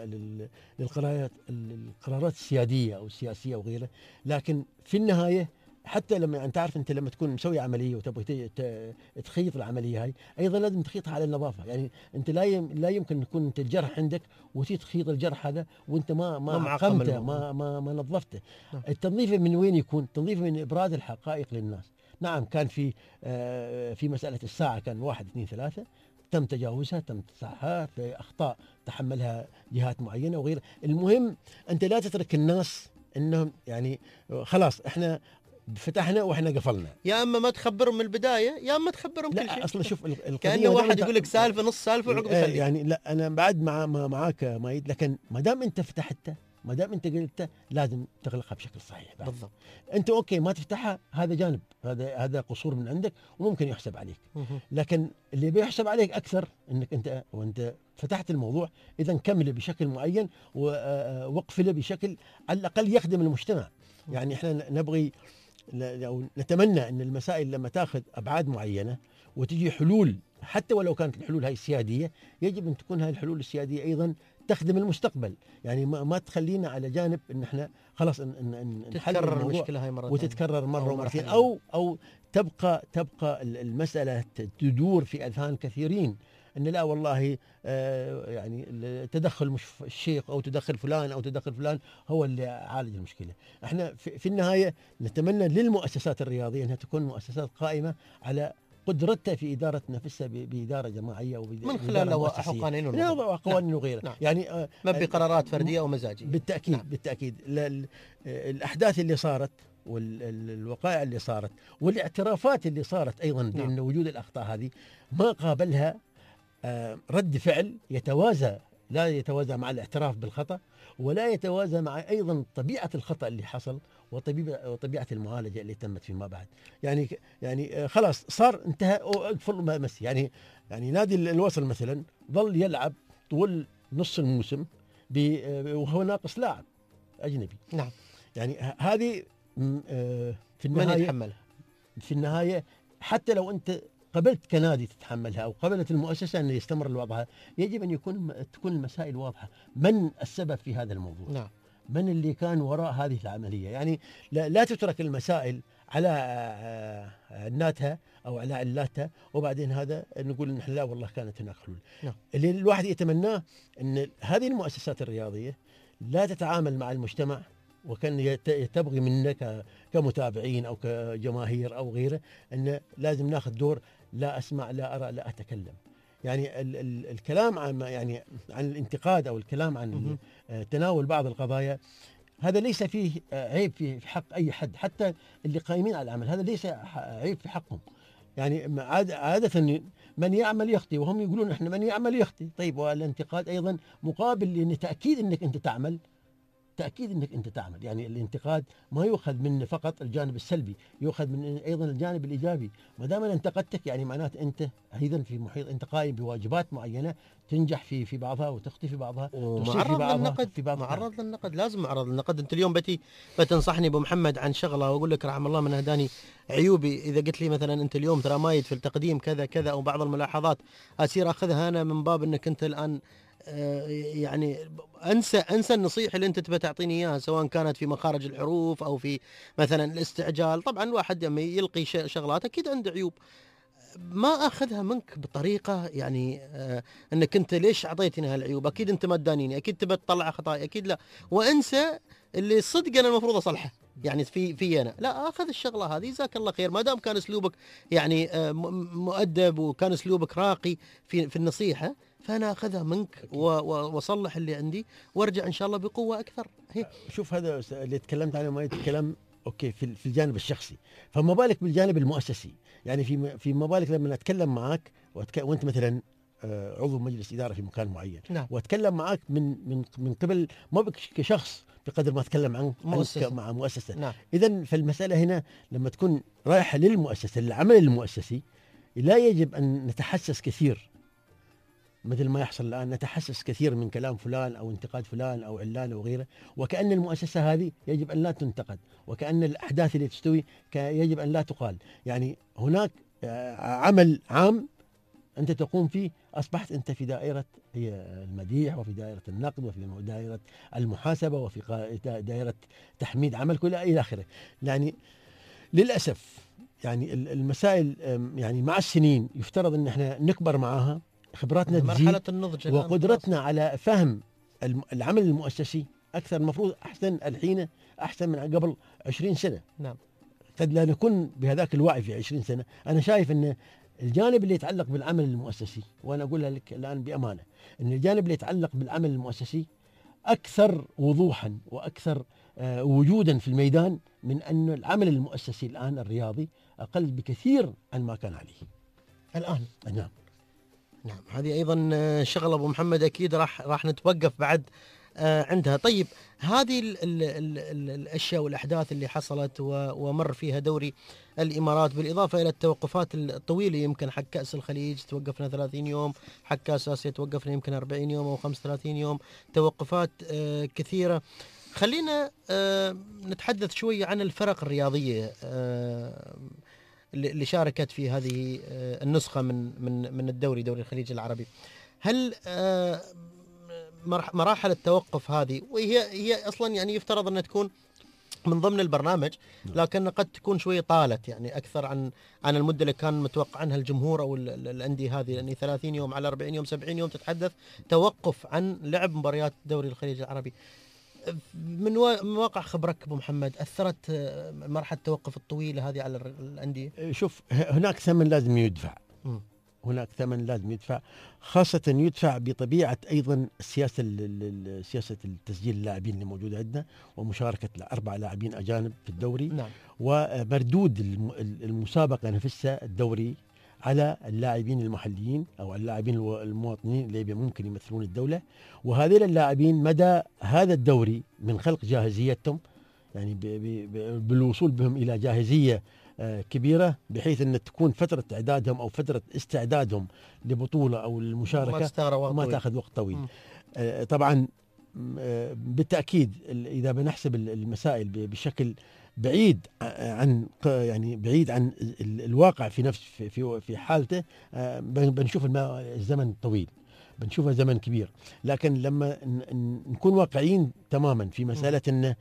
للقرارات القرارات السياديه او السياسيه وغيرها، لكن في النهايه حتى لما انت عارف، انت لما تكون مسوي عمليه وتبغى تخيط العمليه هاي، ايضا لازم تخيطها على النظافه. يعني انت لا لا يمكن يكون انت الجرح عندك وتي تخيط الجرح هذا وانت ما ما عقمته ما ما ما نظفته. التنظيف من وين يكون؟ التنظيف من ابراز الحقائق للناس. نعم، كان في في مساله الساعه كان واحد اثنين ثلاثه، تم تجاوزها، تم تصحيحها، اخطاء تحملها جهات معينه وغيرها. المهم انت لا تترك الناس انهم يعني خلاص احنا فتحنا واحنا قفلنا، يا اما ما تخبرهم من البدايه يا اما تخبرهم كل شيء. لا اصلا شوف كانه واحد يقول لك سالفه نص سالفه وعقب يخليك. يعني لا انا بعد مع معاك مايد، لكن ما دام انت فتحتها، ما دام انت قلتها، لازم تغلقها بشكل صحيح بعد. بالضبط. انت اوكي ما تفتحها، هذا جانب، هذا هذا قصور من عندك وممكن يحسب عليك. لكن اللي بيحسب عليك اكثر انك انت وانت فتحت الموضوع، اذا كمله بشكل معين ووقفله بشكل على الاقل يخدم المجتمع. يعني احنا نبغي لو نتمنى ان المسائل لما تاخذ ابعاد معينه وتجي حلول، حتى ولو كانت الحلول هاي سياديه، يجب ان تكون هاي الحلول السياديه ايضا تخدم المستقبل. يعني ما, ما تخلينا على جانب ان احنا خلاص ان ان تتكرر المشكله هاي مره وتتكرر مره ومرتين، او او تبقى تبقى المساله تدور في اذهان كثيرين ان لا والله آه يعني تدخل مش الشيخ او تدخل فلان او تدخل فلان هو اللي عالج المشكله. احنا في, في النهايه نتمنى للمؤسسات الرياضيه انها تكون مؤسسات قائمه على قدرتها في اداره نفسها باداره جماعيه من خلال لوائح وقوانين وقوانين وغيرها. نعم. يعني آه ما بقرارات فرديه او مزاجيه. بالتاكيد. نعم. بالتاكيد الاحداث اللي صارت والوقائع اللي صارت والاعترافات اللي صارت ايضا بان نعم. وجود الاخطاء هذه ما قابلها رد فعل يتوازى، لا يتوازى مع الاعتراف بالخطأ، ولا يتوازى مع أيضا طبيعة الخطأ اللي حصل وطبيعة المعالجة اللي تمت فيما بعد. يعني يعني خلاص صار انتهى اقفل مس. يعني يعني نادي الوصل مثلا ظل يلعب طول نص الموسم وهو ناقص لاعب أجنبي. نعم. يعني هذه في النهاية من يتحملها؟ في النهاية حتى لو أنت قبلت كنادي تتحملها أو قبلت المؤسسة أن يستمر الوضع، يجب أن يكون تكون المسائل واضحة. من السبب في هذا الموضوع؟ نعم. من اللي كان وراء هذه العملية؟ يعني لا, لا تترك المسائل على عناتها أو على علاتها وبعدين هذا نقول نحن لا والله كانت هناك حلول. نعم. اللي الواحد يتمناه أن هذه المؤسسات الرياضية لا تتعامل مع المجتمع وكان تبغي منك كمتابعين أو كجماهير أو غيره أن لازم ناخذ دور لا أسمع لا أرى لا أتكلم. يعني ال ال الكلام عن يعني عن الانتقاد أو الكلام عن تناول بعض القضايا هذا ليس فيه عيب في حق أي حد، حتى اللي قائمين على العمل هذا ليس عيب في حقهم. يعني عادة, عادة من يعمل يخطي، وهم يقولون احنا من يعمل يخطي. طيب والانتقاد ايضا مقابل، لان تاكيد انك انت تعمل، تاكيد انك انت تعمل. يعني الانتقاد ما يؤخذ من فقط الجانب السلبي، يؤخذ من ايضا الجانب الايجابي. ما دام انا انتقدتك يعني معناته انت ايضا في محيط انت قائم بواجبات معينه، تنجح في في بعضها وتخطي في بعضها، تصيب في بعضها للنقد، في بعضها. معرض للنقد، لازم معرض للنقد. انت اليوم بتي بتنصحني ابو محمد عن شغله واقول لك رحم الله من هداني عيوبي، اذا قلت لي مثلا انت اليوم ترى مايد في التقديم كذا كذا او بعض الملاحظات، اصير اخذها انا من باب انك انت الان يعني انسى انسى النصيحه اللي انت تبى تعطيني اياها، سواء كانت في مخارج الحروف او في مثلا الاستعجال. طبعا الواحد لما يلقي شغلات اكيد عنده عيوب، ما اخذها منك بطريقه يعني آه انك انت ليش اعطيتني هالعيوب، اكيد انت ما تدانيني، اكيد تبى تطلع خطايا، اكيد لا، وانسى اللي صدق انا المفروض اصلحه يعني في في انا لا اخذ الشغله هذه. جزاك الله خير، ما دام كان اسلوبك يعني آه مؤدب وكان اسلوبك راقي في في النصيحه، فانا اخذها منك واصلح اللي عندي وارجع ان شاء الله بقوه اكثر. هي. شوف هذا اللي تكلمت عنه ما يتكلم اوكي في في الجانب الشخصي، فما بالك بالجانب المؤسسي. يعني في في ما بالك لما اتكلم معك وانت مثلا عضو مجلس اداره في مكان معين، نعم. واتكلم معك من من من قبل ما بك كشخص بقدر ما اتكلم عن مؤسسة. مع مؤسسه. نعم. اذا فالمساله هنا لما تكون رايحه للمؤسسه للعمل المؤسسي، لا يجب ان نتحسس كثير مثل ما يحصل الآن، نتحسس كثير من كلام فلان أو انتقاد فلان أو علان أو غيره، وكأن المؤسسة هذه يجب أن لا تنتقد، وكأن الأحداث اللي تستوي يجب أن لا تقال. يعني هناك عمل عام أنت تقوم فيه، أصبحت أنت في دائرة هي المديح، وفي دائرة النقد، وفي دائرة المحاسبة، وفي دائرة تحميد عمل كل إلى آخره. يعني للأسف يعني المسائل يعني مع السنين يفترض أن احنا نكبر معها، خبراتنا مرحلة النضج وقدرتنا على فهم العمل المؤسسي أكثر. المفروض أحسن الحين أحسن من قبل عشرين سنة. نعم. قد لا نكون بهذاك الوعي في عشرين سنة. أنا شايف أن الجانب اللي يتعلق بالعمل المؤسسي، وأنا أقولها لك الآن بأمانة، أن الجانب اللي يتعلق بالعمل المؤسسي أكثر وضوحا وأكثر آه وجودا في الميدان من أن العمل المؤسسي الآن الرياضي أقل بكثير عن ما كان عليه الآن. نعم. نعم، هذه أيضا شغلة أبو محمد أكيد راح راح نتوقف بعد عندها. طيب هذه ال ال ال ال الأشياء والأحداث اللي حصلت ومر فيها دوري الإمارات، بالإضافة إلى التوقفات الطويلة، يمكن حق كأس الخليج توقفنا ثلاثين يوم، حق كأس آسيا توقفنا يمكن أربعين يوم أو خمسة وثلاثين يوم، توقفات كثيرة. خلينا نتحدث شوية عن الفرق الرياضية اللي شاركت في هذه النسخة من من من الدوري دوري الخليج العربي. هل مراحل التوقف هذه، وهي هي اصلا يعني يفترض انها تكون من ضمن البرنامج، لكن قد تكون شويه طالت يعني اكثر عن عن المده اللي كان متوقع عنها الجمهور او الانديه هذه، لان ثلاثين يوم على أربعين يوم سبعين يوم تتحدث توقف عن لعب مباريات دوري الخليج العربي. من واقع خبرك ابو محمد، اثرت مرحله التوقف الطويله هذه على الانديه؟ شوف، هناك ثمن لازم يدفع. م. هناك ثمن لازم يدفع، خاصة يدفع بطبيعة أيضا السياسة سياسة التسجيل اللاعبين اللي موجودة عندنا، ومشاركة أربع لاعبين أجانب في الدوري. نعم. ومردود المسابقة نفسها الدوري على اللاعبين المحليين أو اللاعبين المواطنين اللي ممكن يمثلون الدولة، وهذين اللاعبين مدى هذا الدوري من خلق جاهزيتهم، يعني بالوصول بهم إلى جاهزية كبيرة، بحيث أن تكون فترة إعدادهم أو فترة استعدادهم لبطولة أو المشاركة ما تأخذ وقت طويل. م. طبعا بالتأكيد إذا بنحسب المسائل بشكل بعيد عن يعني بعيد عن الواقع في نفس في في حالته، بنشوف الزمن طويل، بنشوفه زمن كبير. لكن لما نكون واقعيين تماما في مسألة أن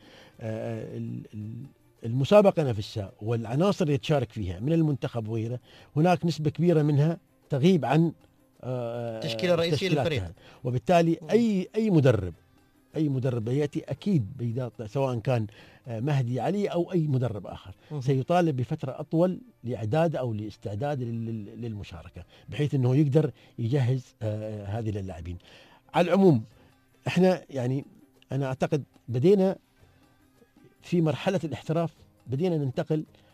المسابقة نفسها والعناصر اللي تشارك فيها من المنتخب وغيره، هناك نسبة كبيرة منها تغيب عن تشكيلة رئيسية للفريق، وبالتالي أي أي مدرب أي مدرب يأتي أكيد سواء كان مهدي علي أو أي مدرب آخر سيطالب بفترة أطول لإعداد أو لاستعداد للمشاركة، بحيث أنه يقدر يجهز هذه اللاعبين. على العموم إحنا يعني أنا أعتقد بدينا في مرحلة الاحتراف، بدينا ننتقل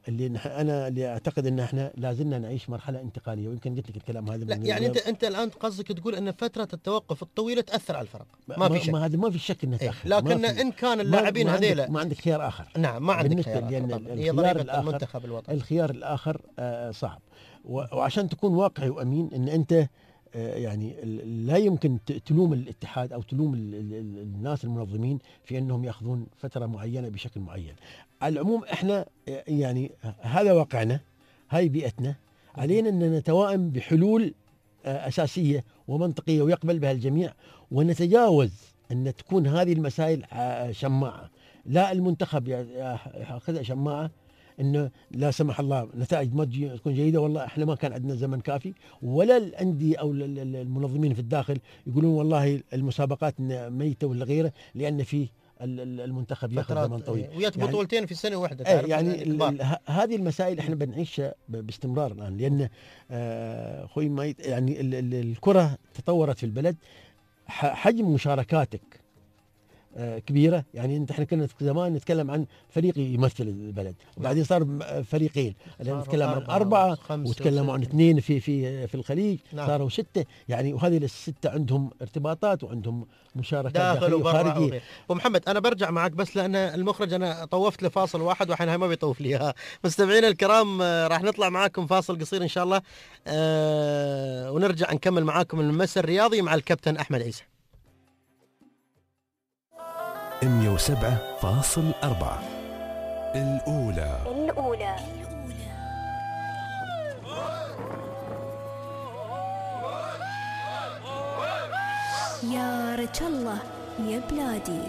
اللي انا اللي اعتقد ان احنا لازلنا نعيش مرحله انتقاليه، ويمكن قلت لك الكلام هذا. لا يعني انت انت الان قصدك تقول ان فتره التوقف الطويله تاثر على الفرق، ما في شك، ما هذا ما في شك انه تاثر، لكن ان كان اللاعبين هذيلا ما عندك خيار اخر. نعم ما عندك بالنسبه خيار لان آخر. هي ضريبه المنتخب الوطني. الخيار الاخر آه صعب، وعشان تكون واقعي وامين ان انت يعني لا يمكن تلوم الاتحاد أو تلوم الناس المنظمين في أنهم يأخذون فترة معينة بشكل معين. على العموم إحنا يعني هذا واقعنا، هاي بيئتنا، علينا أن نتوائم بحلول أساسية ومنطقية ويقبل بها الجميع، ونتجاوز أن تكون هذه المسائل شماعة. لا المنتخب يأخذها شماعة انه لا سمح الله نتائج ما تكون جيده، والله احنا ما كان عندنا زمن كافي، ولا الانديه او المنظمين في الداخل يقولون والله المسابقات ميته ولا غيره، لان في المنتخب ياخذ زمن طويل ويات يعني بطولتين في سنه واحده. تعرف يعني هذه المسائل احنا بنعيشها باستمرار الان، لان آه اخوي ما يعني الكره تطورت في البلد، حجم مشاركاتك كبيرة. يعني انت احنا كنا زمان نتكلم عن فريق يمثل البلد، وبعدين صار فريقين، نتكلم عن أربعة وتكلموا عن اثنين في في في الخليج، نعم. صاروا ستة يعني، وهذه الستة عندهم ارتباطات وعندهم مشاركات داخل وخارجية. ومحمد أنا برجع معك بس لأن المخرج أنا طوفت لفاصل واحد وحين هاي ما بيطوف لي. مستمعينا الكرام راح نطلع معاكم فاصل قصير إن شاء الله، أه ونرجع نكمل معاكم المساء الرياضي مع الكابتن أحمد عيسى. مئة وسبعة فاصل أربعة الأولى الأولى يا رجل الله يا بلادي.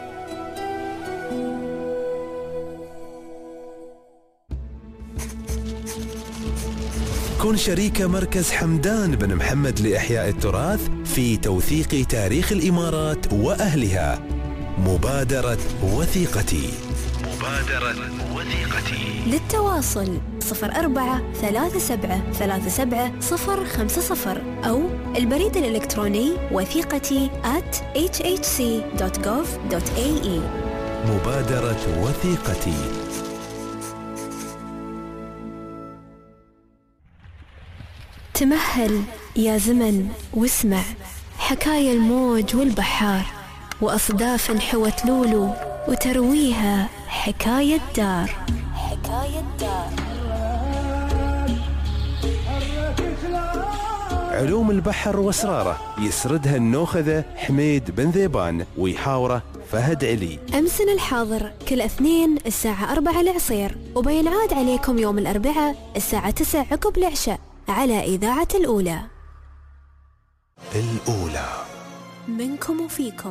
كن شريك مركز حمدان بن محمد لإحياء التراث في توثيق تاريخ الإمارات وأهلها. مبادرة وثيقتي. مبادرة وثيقتي. للتواصل صفر أربعة ثلاثة سبعة ثلاثة سبعة صفر خمسة صفر أو البريد الإلكتروني وثيقتي at إتش إتش سي دوت جوف دوت إيه إي. مبادرة وثيقتي. تمهل يا زمن واسمع حكاية الموج والبحار، وأصداف حوت لولو وترويها حكاية دار. حكاية دار. علوم البحر واسراره يسردها النوخذة حميد بن ذيبان ويحاوره فهد علي. أمسنا الحاضر كل اثنين الساعة أربعة العصير، وبينعاد عليكم يوم الأربعاء الساعة تسعة عقب العشاء على إذاعة الأولى. الأولى منكم وفيكم.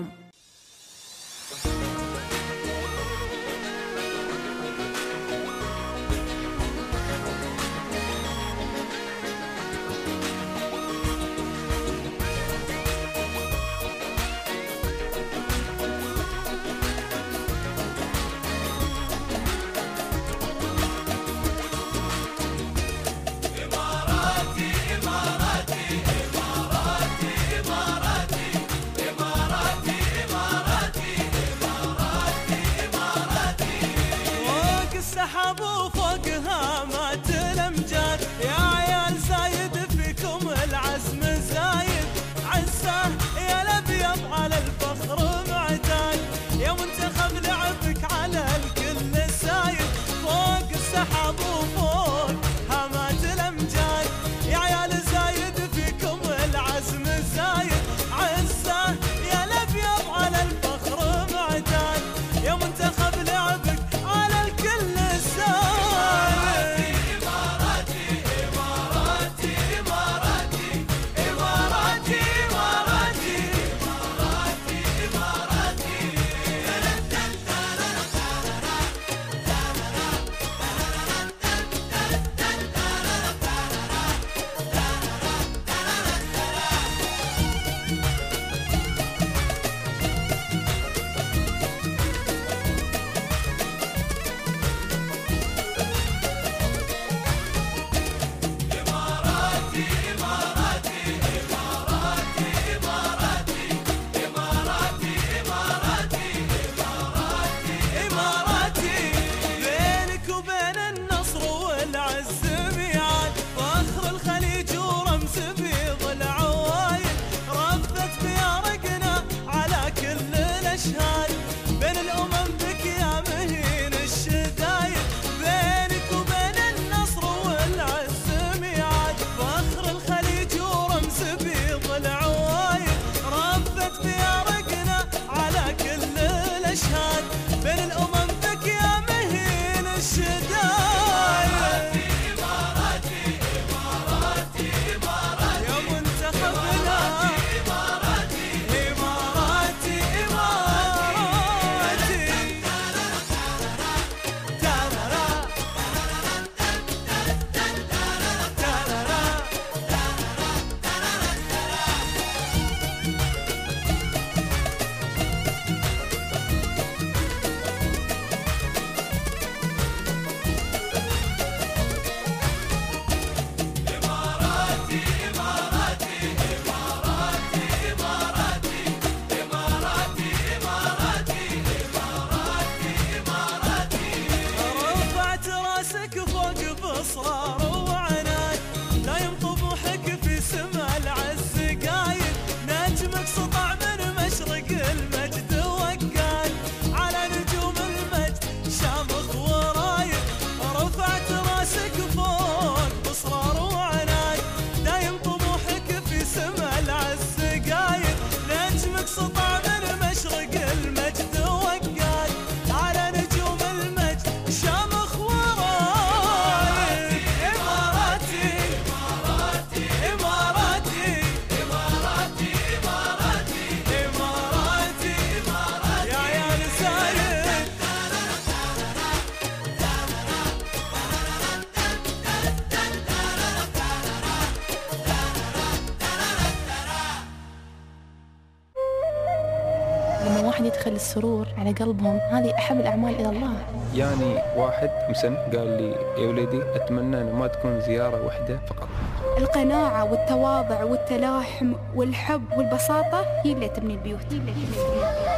واحد يدخل السرور على قلبهم، هذه أحب الأعمال إلى الله. يعني واحد مسن قال لي يا ولدي أتمنى أن ما تكون زيارة واحدة فقط. القناعة والتواضع والتلاحم والحب والبساطة هي اللي تبني البيوت. هي اللي تبني البيوت.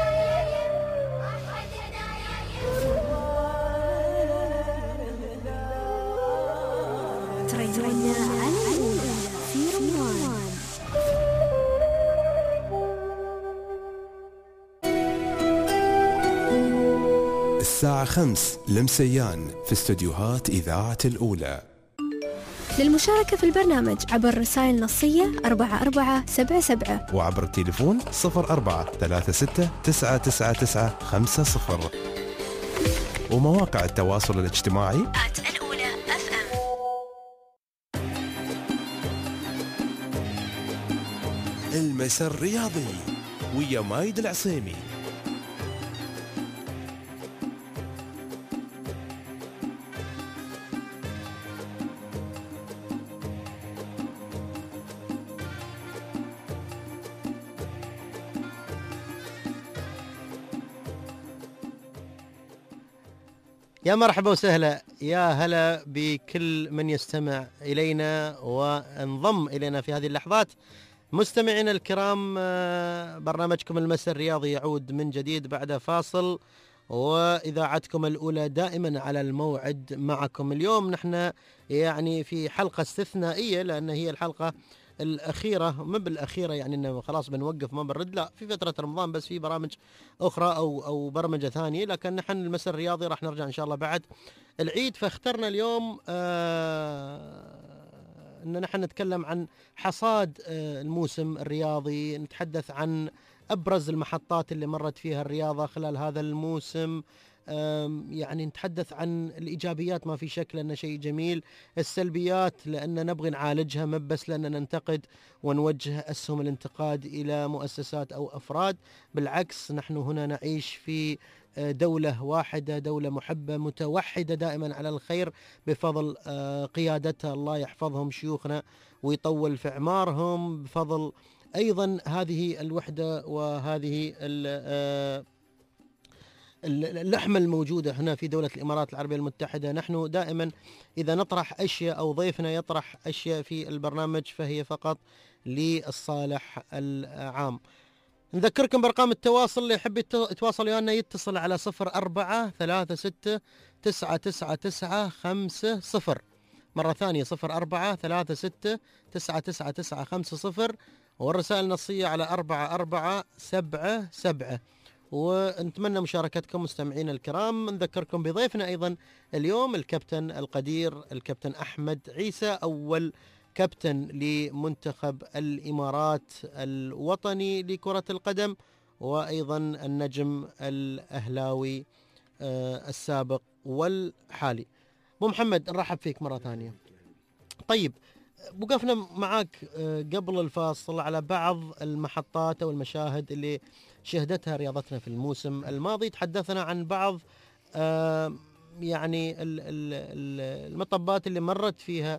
ترينا على الأولى في رمضان. الساعة خمس لمسيان في استوديوهات إذاعة الأولى. للمشاركة في البرنامج عبر رسائل نصية أربعة أربعة سبعة سبعة وعبر التليفون صفر أربعة ثلاثة ستة تسعة تسعة تسعة خمسة صفر ومواقع التواصل الاجتماعي آت الأولى أف أم. المساء الرياضي ويا مايد العصيمي. يا مرحبا وسهلا، يا هلا بكل من يستمع إلينا وانضم إلينا في هذه اللحظات. مستمعينا الكرام، برنامجكم المساء الرياضي يعود من جديد بعد فاصل، وإذاعتكم الأولى دائما على الموعد معكم. اليوم نحن يعني في حلقة استثنائية، لأن هي الحلقة الأخيرة، مو بالأخيرة يعني إنه خلاص بنوقف ما بنرد، لا، في فترة رمضان بس في برامج أخرى أو أو برمجة ثانية، لكن نحن المساء الرياضي راح نرجع إن شاء الله بعد العيد. فاخترنا اليوم آه إن نحن نتكلم عن حصاد آه الموسم الرياضي، نتحدث عن أبرز المحطات اللي مرت فيها الرياضة خلال هذا الموسم، يعني نتحدث عن الإيجابيات ما في شك لأنه شيء جميل، السلبيات لأن نبغي نعالجها، ما بس لأن ننتقد ونوجه أسهم الانتقاد إلى مؤسسات أو أفراد، بالعكس نحن هنا نعيش في دولة واحدة، دولة محبة متوحدة دائما على الخير بفضل قيادتها، الله يحفظهم شيوخنا ويطول في أعمارهم، بفضل أيضا هذه الوحدة وهذه اللحمة الموجودة هنا في دولة الإمارات العربية المتحدة. نحن دائما إذا نطرح أشياء أو ضيفنا يطرح أشياء في البرنامج فهي فقط للصالح العام. نذكركم بأرقام التواصل، اللي يحب يتواصل ويانا يتصل على صفر أربعة ثلاثة ستة تسعة تسعة تسعة خمسة صفر، مرة ثانية صفر أربعة ثلاثة ستة تسعة تسعة تسعة خمسة صفر، والرسائل النصية على أربعة أربعة سبعة سبعة. ونتمنى مشاركتكم مستمعين الكرام. نذكركم بضيفنا أيضا اليوم الكابتن القدير الكابتن أحمد عيسى، أول كابتن لمنتخب الإمارات الوطني لكرة القدم، وأيضا النجم الأهلاوي السابق والحالي. أبو محمد نرحب فيك مرة ثانية. طيب، وقفنا معاك قبل الفاصل على بعض المحطات أو المشاهد اللي شهدتها رياضتنا في الموسم الماضي، تحدثنا عن بعض يعني المطبات اللي مرت فيها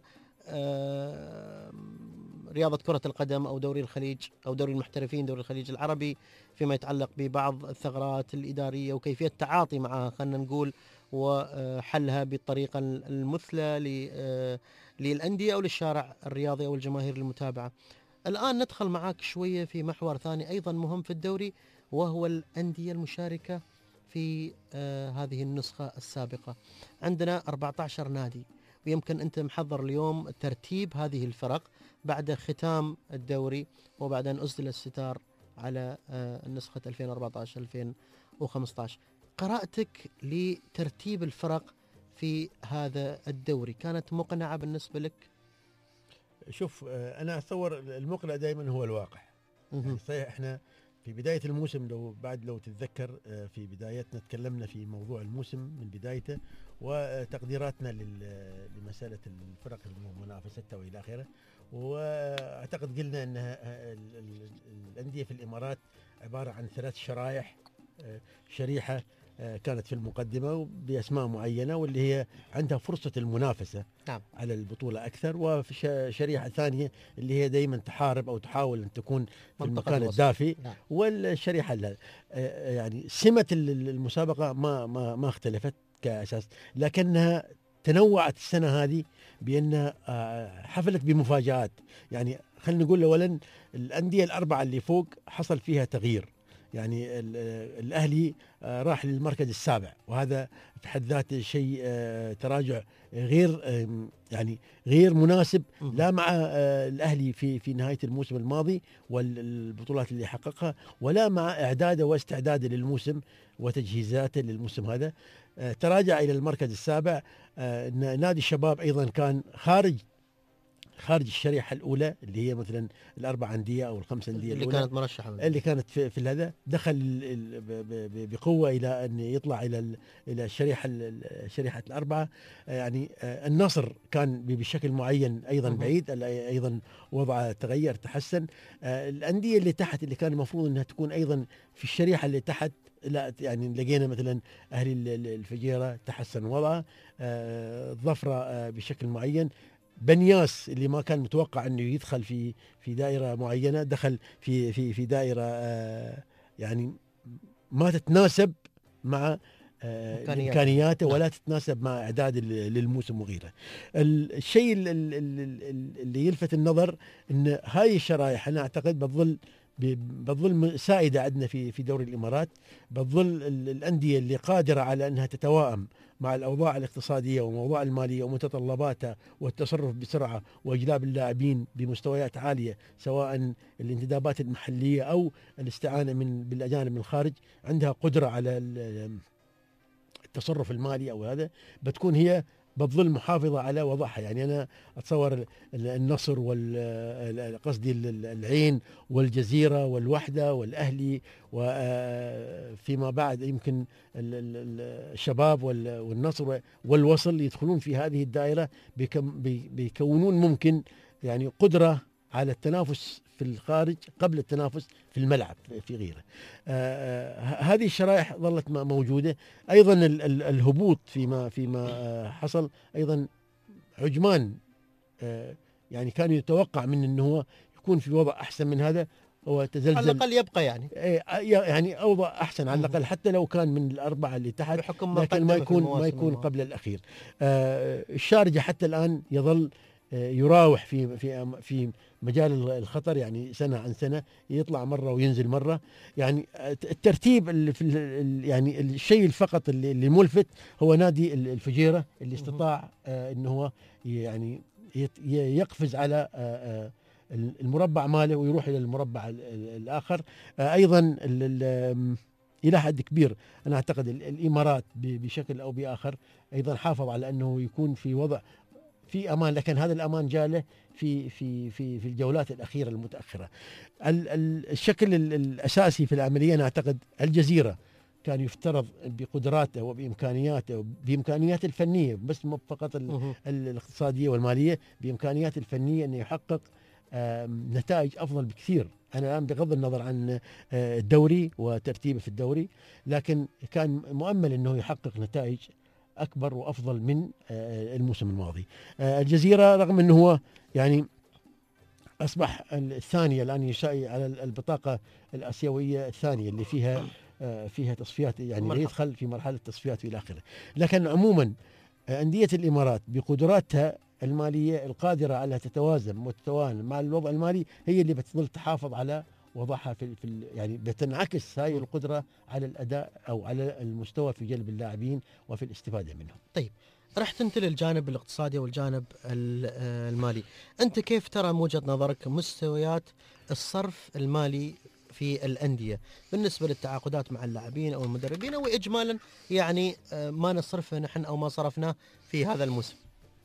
رياضة كرة القدم أو دوري الخليج أو دوري المحترفين دوري الخليج العربي، فيما يتعلق ببعض الثغرات الإدارية وكيفية التعاطي معها، خلنا نقول، وحلها بالطريقة المثلى للأندية أو للشارع الرياضي أو الجماهير المتابعة. الآن ندخل معاك شوية في محور ثاني أيضا مهم في الدوري، وهو الأندية المشاركة في آه هذه النسخة السابقة. عندنا أربعة عشر نادي، ويمكن أنت محضر اليوم ترتيب هذه الفرق بعد ختام الدوري وبعد أن أسدل الستار على آه النسخة ألفين وأربعة عشر ألفين وخمسة عشر. قراءتك لترتيب الفرق في هذا الدوري كانت مقنعة بالنسبة لك؟ شوف، أنا أتصور المقنع دائما هو الواقع. يعني صحيح إحنا في بداية الموسم، لو بعد لو تتذكر في بدايتنا تكلمنا في موضوع الموسم من بدايته وتقديراتنا لمسألة الفرق المنافستها وإلى آخره، وأعتقد قلنا أن الأندية في الإمارات عبارة عن ثلاث شرائح: شريحة كانت في المقدمة بأسماء معينة، واللي هي عندها فرصة المنافسة نعم. على البطولة أكثر، وفي شريحة ثانية اللي هي دائما تحارب أو تحاول أن تكون في المكان الوسط. الدافئ. نعم. والشريحة يعني سمة المسابقة ما ما ما اختلفت كأساس، لكنها تنوعت السنة هذه بأنها حفلت بمفاجآت. يعني خلينا نقول أولا الأندية الأربعة اللي فوق حصل فيها تغيير، يعني الأهلي راح للمركز السابع، وهذا في حد ذاته شيء تراجع غير يعني غير مناسب لا مع الأهلي في في نهاية الموسم الماضي والبطولات اللي حققها، ولا مع إعداده واستعداده للموسم وتجهيزاته للموسم هذا. تراجع إلى المركز السابع. نادي الشباب أيضا كان خارج خارج الشريحة الأولى اللي هي مثلا الأربع أندية أو الخمس أندية اللي كانت مرشحة اللي كانت في, في هذا، دخل بقوة إلى أن يطلع إلى إلى الشريحة الشريحة الأربعة. يعني النصر كان بشكل معين أيضا بعيد، أيضا وضعه تغير تحسن. الأندية اللي تحت اللي كان المفروض أنها تكون أيضا في الشريحة اللي تحت، لا يعني لقينا مثلا أهل الفجيرة تحسن وضعه، الظفرة بشكل معين. بنياس اللي ما كان متوقع انه يدخل في في دائره معينه دخل في في في دائره آه يعني ما تتناسب مع آه امكانياته ولا تتناسب مع اعداد للموسم وغيره. الشيء اللي يلفت النظر ان هاي الشرائح انا اعتقد بتظل بتظل سائده عندنا في في دوري الامارات، بتظل الانديه اللي قادره على انها تتوائم مع الاوضاع الاقتصاديه والموضوع الماليه ومتطلباتها والتصرف بسرعه واجلاب اللاعبين بمستويات عاليه، سواء الانتدابات المحليه او الاستعانه من بالاجانب من الخارج، عندها قدره على التصرف المالي او هذا، بتكون هي بتظل محافظة على وضعها. يعني أنا أتصور النصر والقصدي العين والجزيرة والوحدة والأهلي، وفيما بعد يمكن الشباب والنصر والوصل يدخلون في هذه الدائرة، بيكونون ممكن يعني قدرة على التنافس في الخارج قبل التنافس في الملعب في غيره. آه هذه الشرائح ظلت موجودة. أيضا ال ال الهبوط فيما فيما آه حصل أيضا عجمان، آه يعني كان يتوقع من أنه هو يكون في وضع أحسن من هذا، هو تزلزل على الأقل يبقى يعني يعني أوضع أحسن على الأقل حتى لو كان من الأربعة اللي تحت، لكن ما يكون ما يكون قبل الأخير. آه الشارجة حتى الآن يظل يراوح في في في مجال الخطر، يعني سنه عن سنه يطلع مره وينزل مره. يعني الترتيب اللي في يعني الشيء فقط اللي, اللي ملفت هو نادي الفجيره اللي استطاع انه هو يعني يقفز على المربع ماله ويروح الى المربع الاخر. ايضا الى حد كبير انا اعتقد الامارات بشكل او باخر ايضا حافظ على انه يكون في وضع في امان، لكن هذا الامان جاء له في في في في الجولات الاخيره المتاخره. الشكل الاساسي في العمليه انا اعتقد الجزيره كان يفترض بقدراته وبامكانياته بامكانياته الفنيه، بس مو فقط الاقتصاديه والماليه، بامكانياته الفنيه انه يحقق نتائج افضل بكثير. انا الان بغض النظر عن الدوري وترتيبه في الدوري، لكن كان مؤمل انه يحقق نتائج أكبر وأفضل من الموسم الماضي. الجزيرة رغم أنه هو يعني أصبح الثانية الآن يساوي على البطاقة الآسيوية الثانية اللي فيها فيها تصفيات، يعني يدخل في مرحلة تصفيات إلى آخره، لكن عموما أندية الإمارات بقدراتها المالية القادرة على تتوازن وتتوازن مع الوضع المالي هي اللي بتظل تحافظ على وضعها في, في يعني بتنعكس هاي القدرة على الأداء أو على المستوى في جلب اللاعبين وفي الاستفادة منهم. طيب رحت أنت للجانب الاقتصادي والجانب المالي، أنت كيف ترى من وجهة نظرك مستويات الصرف المالي في الأندية بالنسبة للتعاقدات مع اللاعبين أو المدربين، أو إجمالا يعني ما نصرفه نحن أو ما صرفناه في هذا الموسم؟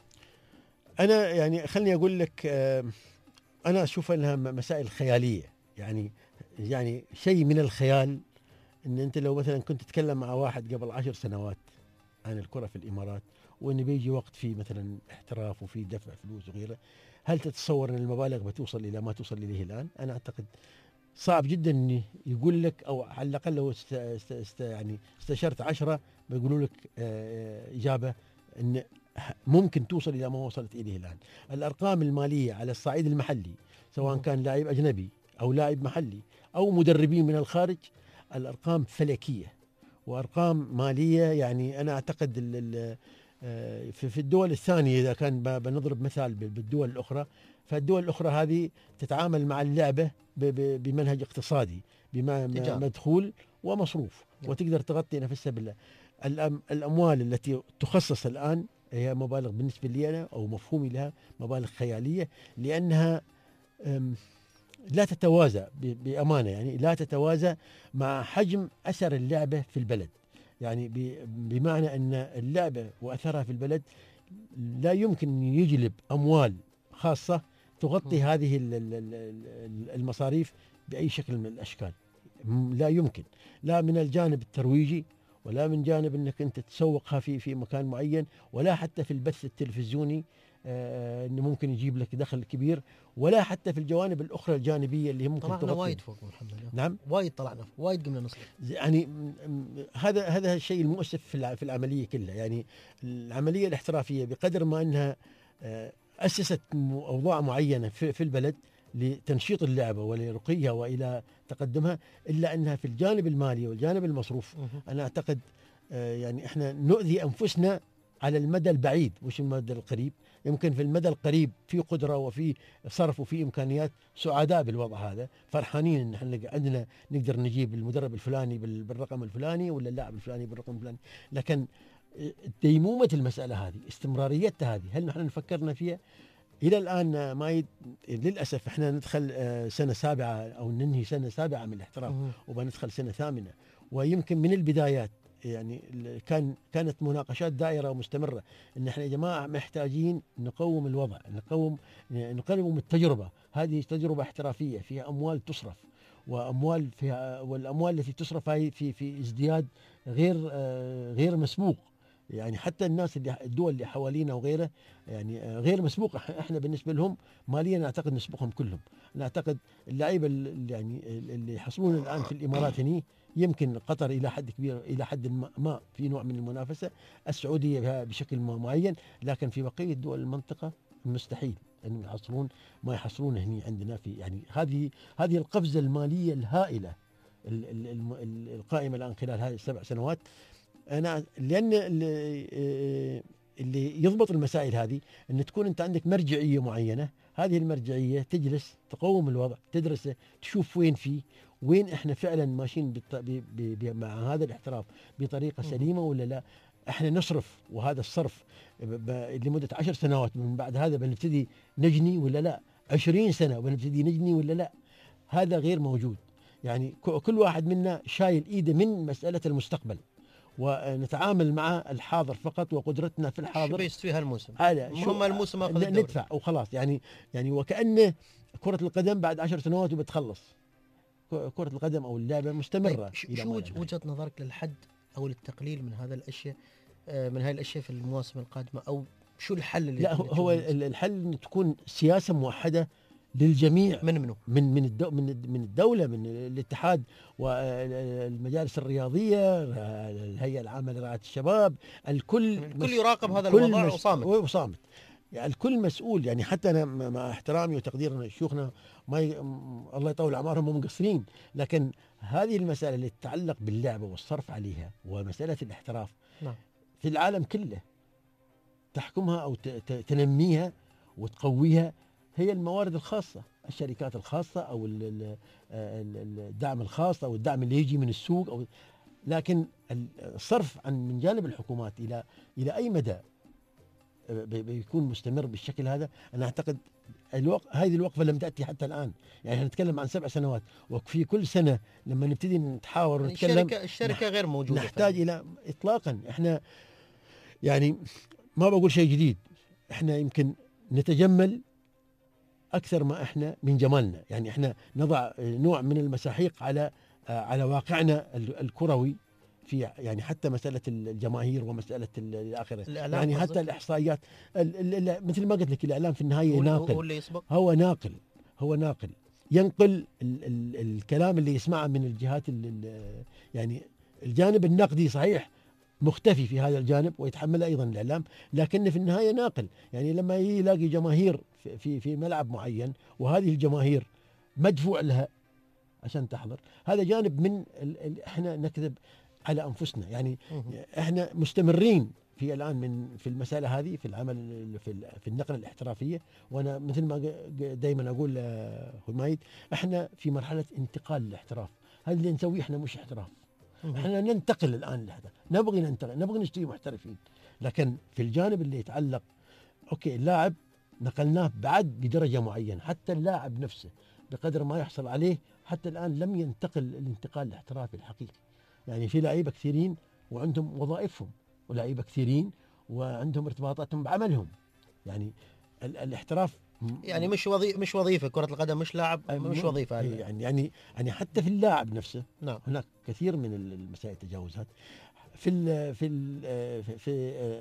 أنا يعني خلني أقول لك، أنا أشوف أنها مسائل خيالية، يعني يعني شيء من الخيال ان انت لو مثلا كنت تتكلم مع واحد قبل عشر سنوات عن الكرة في الامارات وان بيجي وقت فيه مثلا احتراف وفي دفع فلوس وغيره، هل تتصور ان المبالغ بتوصل الى ما توصل اليه الان؟ انا اعتقد صعب جدا إن يقول لك، أو على الأقل لو است است است يعني استشرت عشرة بيقولوا لك آه إجابة إن ممكن توصل إلى ما وصلت إليه الآن. الأرقام المالية على الصعيد المحلي سواء كان لاعب أجنبي أو لاعب محلي أو مدربين من الخارج، الأرقام فلكية وأرقام مالية. يعني أنا أعتقد في الدول الثانية إذا كان بنضرب مثال بالدول الأخرى، فالدول الأخرى هذه تتعامل مع اللعبة بمنهج اقتصادي، بمدخول ومصروف، وتقدر تغطي نفسها بالله. الأموال التي تخصص الآن هي مبالغ بالنسبة لي أنا أو مفهومي لها مبالغ خيالية، لأنها لا تتوازى بأمانة، يعني لا تتوازى مع حجم أثر اللعبة في البلد. يعني بمعنى أن اللعبة وأثرها في البلد لا يمكن أن يجلب أموال خاصة تغطي هذه المصاريف بأي شكل من الأشكال. لا يمكن، لا من الجانب الترويجي، ولا من جانب أنك أنت تسوقها في في مكان معين، ولا حتى في البث التلفزيوني آه انه ممكن يجيب لك دخل كبير، ولا حتى في الجوانب الاخرى الجانبيه اللي ممكن طلعنا تغطي. وايد فوق الحمد لله. نعم وايد طلعنا وايد قمنا نصل. يعني هذا هذا الشيء المؤسف في في العمليه كلها. يعني العمليه الاحترافيه بقدر ما انها آه اسست اوضاع معينه في, في البلد لتنشيط اللعبه ولرقيها والى تقدمها، الا انها في الجانب المالي والجانب المصروف انا اعتقد آه يعني احنا نؤذي انفسنا على المدى البعيد مش المدى القريب. يمكن في المدى القريب في قدرة وفي صرف وفي إمكانيات، سعداء بالوضع هذا، فرحانين إن احنا عندنا نقدر نجيب المدرب الفلاني بالرقم الفلاني ولا اللاعب الفلاني بالرقم الفلاني. لكن ديمومة المسألة هذه، استمراريتها هذه، هل نحن فكرنا فيها؟ إلى الآن ما يد... للأسف احنا ندخل سنة سابعة أو ننهي سنة سابعة من الاحتراف وبندخل سنة ثامنة. ويمكن من البدايات يعني كان كانت مناقشات دائرة ومستمرة ان احنا يا جماعة محتاجين نقوم الوضع، نقوم نقوم التجربة. هذه تجربة احترافية فيها اموال تصرف، واموال فيها، والاموال التي تصرف هي في في ازدياد غير غير مسبوق. يعني حتى الناس اللي الدول اللي حوالينا وغيره يعني غير مسبوق، احنا بالنسبة لهم ماليا اعتقد نسبقهم كلهم. انا اعتقد اللعيبة اللي يعني اللي يحصلون الان في الامارات هني، يمكن قطر إلى حد كبير إلى حد ما في نوع من المنافسة، السعودية بشكل معين، لكن في بقية دول المنطقة مستحيل أن يحصلون ما يحصلون هني عندنا. في يعني هذه هذه القفزة المالية الهائلة القائمة الآن خلال هذه السبع سنوات. أنا لأن اللي يضبط المسائل هذه أن تكون أنت عندك مرجعية معينة، هذه المرجعية تجلس تقوم الوضع، تدرسه، تشوف وين فيه، وين احنا فعلا ماشيين مع هذا الاحتراف بطريقة سليمة ولا لا. احنا نصرف، وهذا الصرف لمدة عشر سنوات من بعد هذا بنبتدي نجني ولا لا، عشرين سنة بنبتدي نجني ولا لا، هذا غير موجود. يعني كل واحد منا شايل ايده من مسألة المستقبل، ونتعامل مع الحاضر فقط وقدرتنا في الحاضر. بيست فيها الموسم، هم الموسم ندفع وخلاص. يعني يعني وكأنه كرة القدم بعد عشر سنوات وبتخلص. كرة القدم أو اللعبة مستمرة. طيب شو وجهة نظرك للحد أو للتقليل من هذا الأشياء، من هاي الأشياء في المواسم القادمة، أو شو الحل اللي؟ لا هو الحل أن تكون سياسة موحدة للجميع. من منه؟ من من الدو من من الدولة، من الاتحاد والمجالس الرياضية، الهيئة العامة لرعاية الشباب، الكل الكل يراقب هذا الوضع وصامت وصامت. يعني الكل مسؤول. يعني حتى أنا مع احترامي وتقديرنا شيوخنا ما ي... الله يطول أعمارهم هم مقصرين، لكن هذه المسألة اللي تتعلق باللعبة والصرف عليها ومسألة الاحتراف نعم. في العالم كله تحكمها أو ت... تنميها وتقويها هي الموارد الخاصة، الشركات الخاصة أو الدعم الخاص أو الدعم اللي يجي من السوق أو. لكن الصرف عن من جانب الحكومات إلى إلى أي مدى بيكون مستمر بالشكل هذا؟ أنا أعتقد الوق... هذه الوقفة لم تأتي حتى الآن. يعني نتكلم عن سبع سنوات، وفي كل سنة لما نبتدي نتحاور يعني ونتكلم الشركة, الشركة نح... غير موجودة، نحتاج فهم. إلى إطلاقا. إحنا يعني ما بقول شيء جديد، إحنا يمكن نتجمل أكثر ما إحنا من جمالنا. يعني إحنا نضع نوع من المساحيق على على واقعنا الكروي، في يعني حتى مسألة الجماهير ومسألة الآخرة، يعني حتى قصدك. الإحصائيات ال ال ال مثل ما قلت لك الإعلام في النهاية هو ناقل، هو اللي يسبق، هو ناقل هو ناقل ينقل ال ال الكلام اللي يسمعه من الجهات يعني الجانب النقدي صحيح مختفي في هذا الجانب ويتحمل أيضا الإعلام، لكن في النهاية ناقل. يعني لما يلاقي جماهير في في ملعب معين وهذه الجماهير مدفوع لها عشان تحضر، هذا جانب من احنا نكذب على أنفسنا. يعني احنا مستمرين في الآن من في المسألة هذه في العمل في في النقل الاحترافية، وأنا مثل ما دائما أقول حمايد احنا في مرحلة انتقال للاحتراف. هذا اللي نسويه احنا مش احتراف، احنا ننتقل الآن لهذا، نبغي ننتقل، نبغي نشتري محترفين. لكن في الجانب اللي يتعلق اوكي اللاعب نقلناه بعد بدرجة معينة، حتى اللاعب نفسه بقدر ما يحصل عليه حتى الآن لم ينتقل الانتقال الاحترافي الحقيقي. يعني في لعيبة كثيرين وعندهم وظائفهم، ولعيبة كثيرين وعندهم ارتباطاتهم بعملهم. يعني الاحتراف يعني مش وظيفة، مش وظيفة كرة القدم مش لاعب، مش وظيفة. يعني يعني يعني حتى في اللاعب نفسه نعم. هناك كثير من المسائل التجاوزات في ال في ال في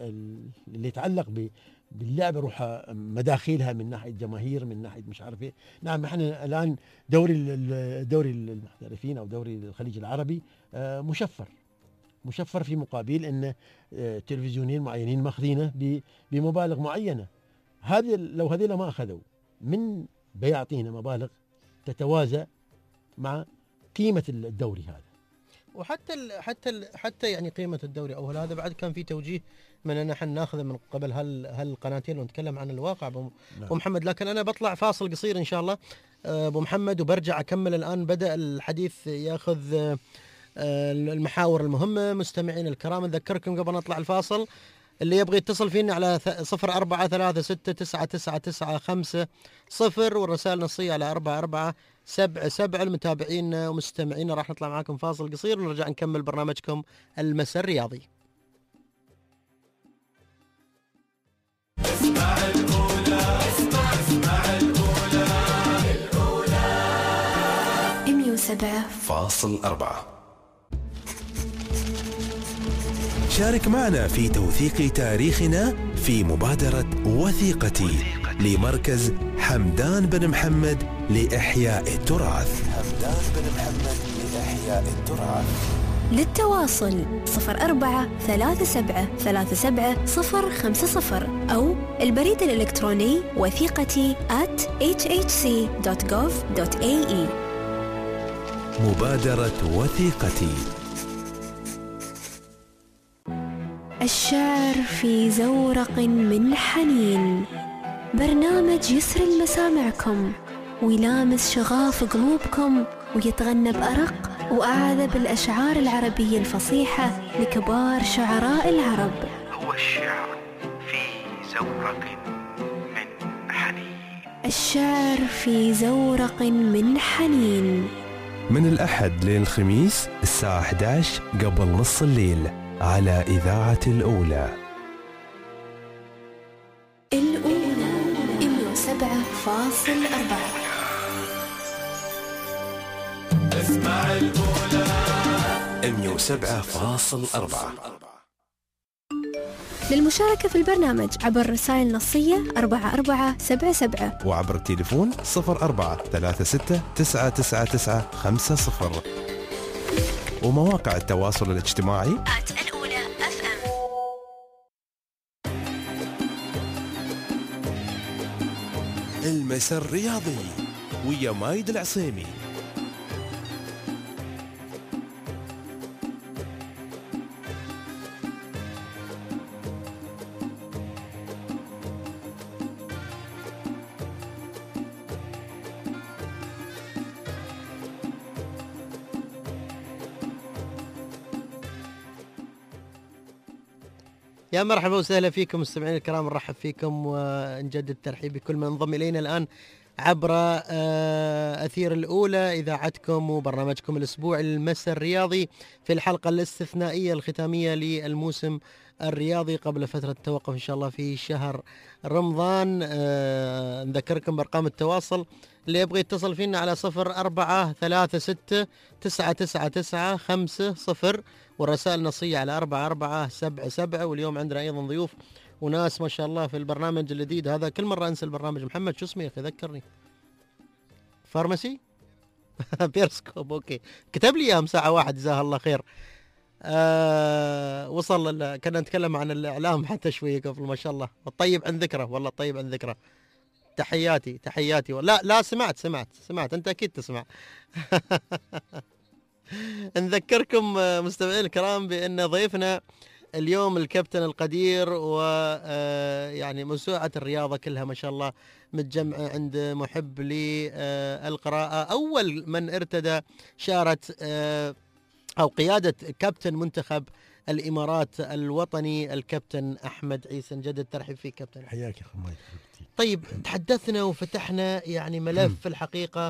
اللي يتعلق باللعبة، روح مداخيلها من ناحية جماهير، من ناحية مش عارف ايه. نعم احنا الآن دوري دوري المحترفين أو دوري الخليج العربي مشفر مشفر في مقابل أن تلفزيونين معينين ماخذينه بمبالغ معينة. هذه لو هذيلا ما أخذوا من بيعطينا مبالغ تتوازى مع قيمة الدوري هذا. وحتى ال حتى ال حتى يعني قيمة الدوري أول هذا بعد كان في توجيه من أن احنا ناخذه من قبل هال هالقناتين ونتكلم عن الواقع أبو نعم. محمد. لكن أنا بطلع فاصل قصير إن شاء الله أبو محمد وبرجع أكمل. الآن بدأ الحديث ياخذ المحاور المهمة. مستمعين الكرام نذكركم قبل نطلع الفاصل اللي يبغى يتصل فينا على صفر أربعة ثلاثة ستة تسعة تسعة تسعة خمسة صفر والرسائل النصية على أربعة أربعة سبعة سبعة. المتابعين ومستمعين راح نطلع معاكم فاصل قصير ونرجع نكمل برنامجكم المساء الرياضي. اسمع الأولى اسمع اسمع الأولى الأولى مية وسبعة فاصل أربعة. شارك معنا في توثيق تاريخنا في مبادرة وثيقتي لمركز حمدان بن محمد لإحياء التراث. حمدان بن محمد لإحياء التراث. للتواصل صفر أربعة ثلاثة سبعة ثلاثة سبعة صفر خمسة صفر أو البريد الإلكتروني وثيقتي at h h c dot gov dot a e. مبادرة وثيقتي. الشعر في زورق من حنين، برنامج يسري المسامعكم ويلامس شغاف قلوبكم ويتغنى بأرق وأعذب الأشعار العربية الفصيحة لكبار شعراء العرب. هو الشعر في زورق من حنين. الشعر في زورق من حنين من الأحد للخميس الساعة إحدى عشر قبل نص الليل على إذاعة الأولى. الأولى مية وسبعة فاصل أربعة. اسمع الأولى مية وسبعة فاصل أربعة. للمشاركة في البرنامج عبر الرسائل النصية أربعة أربعة سبعة سبعة وعبر التليفون صفر أربعة ثلاثة ستة تسعة تسعة تسعة خمسة صفر ومواقع التواصل الاجتماعي الأولى أف أم. المساء الرياضي ويا مايد العصيمي. يا مرحبا وسهلا فيكم مستمعين الكرام، نرحب فيكم ونجدد الترحيب بكل من انضم الينا الان عبر اثير الاولى اذاعتكم وبرنامجكم الاسبوعي المساء الرياضي في الحلقه الاستثنائيه الختاميه للموسم الرياضي قبل فتره التوقف ان شاء الله في شهر رمضان. نذكركم بارقام التواصل اللي يبغى يتصل فينا على صفر أربعة ثلاثة ستة تسعة تسعة تسعة خمسة صفر والرسائل النصية على أربعة أربعة سبعة سبعة. واليوم عندنا أيضا ضيوف وناس ما شاء الله في البرنامج الجديد هذا. كل مرة أنسى البرنامج محمد شو اسمه يا أخي ذكرني. فارماسي بيرسكوب. اوكي كتب لي اياها ساعه واحد جزاه الله خير. آه وصل ال- كنا نتكلم عن الاعلام حتى شويه قبل، ما شاء الله. الطيب عن ذكره، والله الطيب عن ذكره. تحياتي تحياتي. لا لا سمعت سمعت سمعت انت اكيد تسمع. نذكركم آه، مستمعين الكرام بان ضيفنا اليوم الكابتن القدير، ويعني موسوعة الرياضة كلها ما شاء الله متجمعة عند محب للقراءة. أول من ارتدى شارة آه، أو قيادة كابتن منتخب الإمارات الوطني الكابتن أحمد عيسى. نجدد ترحيب فيك كابتن. حياك يا خماي. طيب تحدثنا وفتحنا يعني ملف في الحقيقة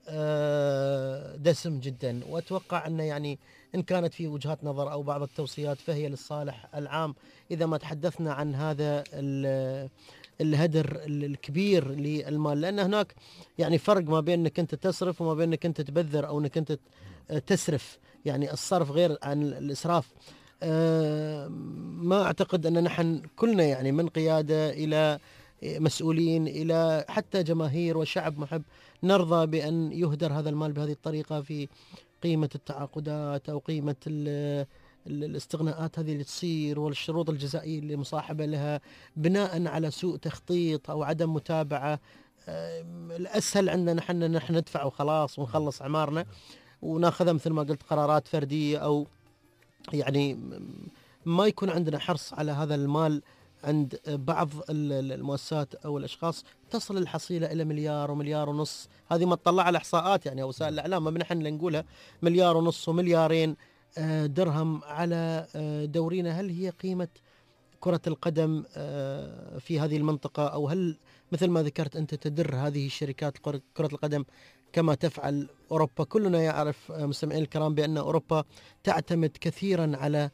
آه، دسم جدا، وأتوقع أنه يعني إن كانت في وجهات نظر أو بعض التوصيات فهي للصالح العام إذا ما تحدثنا عن هذا ال- الهدر الكبير للمال، لأن هناك يعني فرق ما بين أنك أنت تصرف وما بين أنك أنت تبذر أو أنك أنت تسرف. يعني الصرف غير عن الإسراف. آه، ما أعتقد أن نحن كلنا يعني من قيادة إلى مسؤولين إلى حتى جماهير وشعب محب نرضى بأن يهدر هذا المال بهذه الطريقة في قيمة التعاقدات أو قيمة ال- ال- الاستغناءات هذه اللي تصير والشروط الجزائية اللي مصاحبة لها بناء على سوء تخطيط أو عدم متابعة. آم، الأسهل عندنا نحن نحن ندفع وخلاص ونخلص أعمارنا وناخذها مثل ما قلت قرارات فردية، أو يعني م- ما يكون عندنا حرص على هذا المال عند بعض ال- ال- المؤسسات أو الأشخاص. تصل الحصيلة إلى مليار ومليار ونص. هذه ما تطلع على إحصاءات يعني أو وسائل الإعلام، ما بنحن اللي نقولها. مليار ونص ومليارين آه، درهم على آه، دورينا. هل هي قيمة كرة القدم آه، في هذه المنطقة، أو هل مثل ما ذكرت أنت تدر هذه الشركات كرة كرة القدم كما تفعل أوروبا؟ كلنا يعرف آه، مستمعين الكرام بأن أوروبا تعتمد كثيرا على